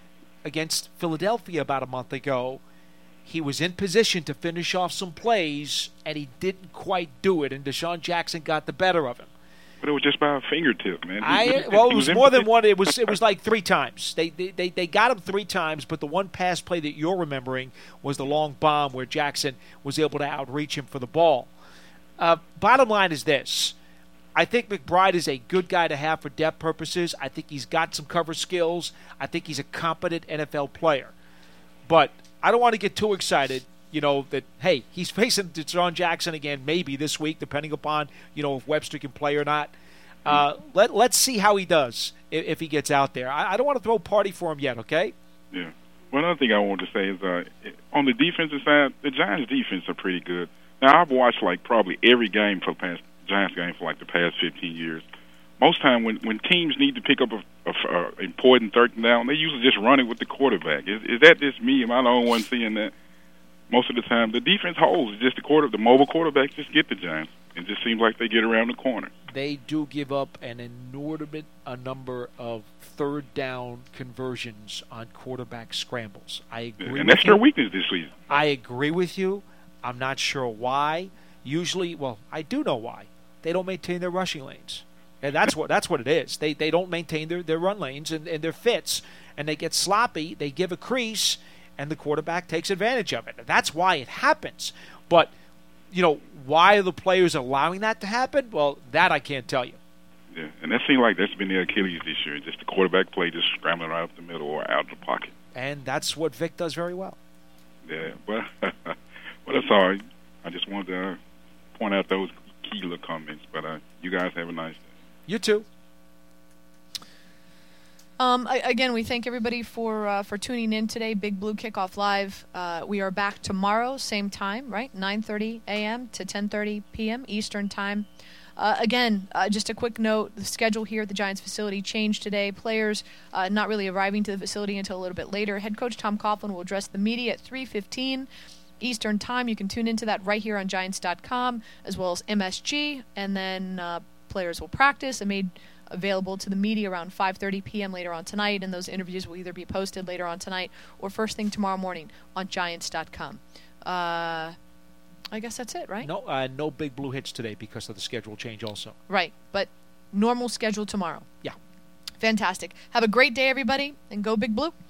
[SPEAKER 4] against Philadelphia about a month ago, he was in position to finish off some plays, and he didn't quite do it, and Deshaun Jackson got the better of him.
[SPEAKER 17] But it was just by a fingertip, man.
[SPEAKER 4] I, well, it was, was more than one. It was it was like three times. They, they they they got him three times, but the one pass play that you're remembering was the long bomb where Jackson was able to outreach him for the ball. Uh, bottom line is this. I think McBride is a good guy to have for depth purposes. I think he's got some cover skills. I think he's a competent N F L player. But I don't want to get too excited, you know, that, hey, he's facing Deshaun Jackson again maybe this week, depending upon, you know, if Webster can play or not. Uh, let, let's see how he does if, if he gets out there. I, I don't want to throw a party for him yet, okay?
[SPEAKER 17] Yeah. One other thing I wanted to say is uh, on the defensive side, the Giants' defense are pretty good. Now, I've watched, like, probably every game for the past Giants game for, like, the past fifteen years. Most time when, when teams need to pick up a, a, a important third down, they usually just run it with the quarterback. Is, is that just me? Am I the only one seeing that? Most of the time, the defense holds. It's just the quarter, the mobile quarterbacks just get the Giants. It just seems like they get around the corner.
[SPEAKER 4] They do give up an inordinate a number of third down conversions on quarterback scrambles. I agree.
[SPEAKER 17] And
[SPEAKER 4] with
[SPEAKER 17] that's
[SPEAKER 4] you.
[SPEAKER 17] their weakness this season.
[SPEAKER 4] I agree with you. I'm not sure why. Usually, well, I do know why. They don't maintain their rushing lanes. And that's what that's what it is. They they don't maintain their, their run lanes and, and their fits, and they get sloppy. They give a crease, and the quarterback takes advantage of it. That's why it happens. But, you know, why are the players allowing that to happen? Well, that I can't tell you.
[SPEAKER 17] Yeah, and that seems like that's been the Achilles this year, just the quarterback play just scrambling right up the middle or out of the pocket.
[SPEAKER 4] And that's what Vic does very well.
[SPEAKER 17] Yeah, well, well that's all right. I just wanted to uh, point out those key little comments. But uh, you guys have a nice day.
[SPEAKER 4] You too.
[SPEAKER 3] Um, I, again, we thank everybody for uh, for tuning in today. Big Blue Kickoff Live. Uh, we are back tomorrow, same time, right? nine thirty a.m. to ten thirty p.m. Eastern Time. Uh, again, uh, just a quick note, the schedule here at the Giants facility changed today. Players uh, not really arriving to the facility until a little bit later. Head coach Tom Coughlin will address the media at three fifteen Eastern Time. You can tune into that right here on Giants dot com as well as M S G. And then uh, players will practice and made available to the media around five thirty p.m. later on tonight. And those interviews will either be posted later on tonight or first thing tomorrow morning on Giants dot com. Uh... I guess that's it, right?
[SPEAKER 4] No, uh, no Big Blue hits today because of the schedule change also.
[SPEAKER 3] Right, but normal schedule tomorrow.
[SPEAKER 4] Yeah.
[SPEAKER 3] Fantastic. Have a great day, everybody, and go Big Blue.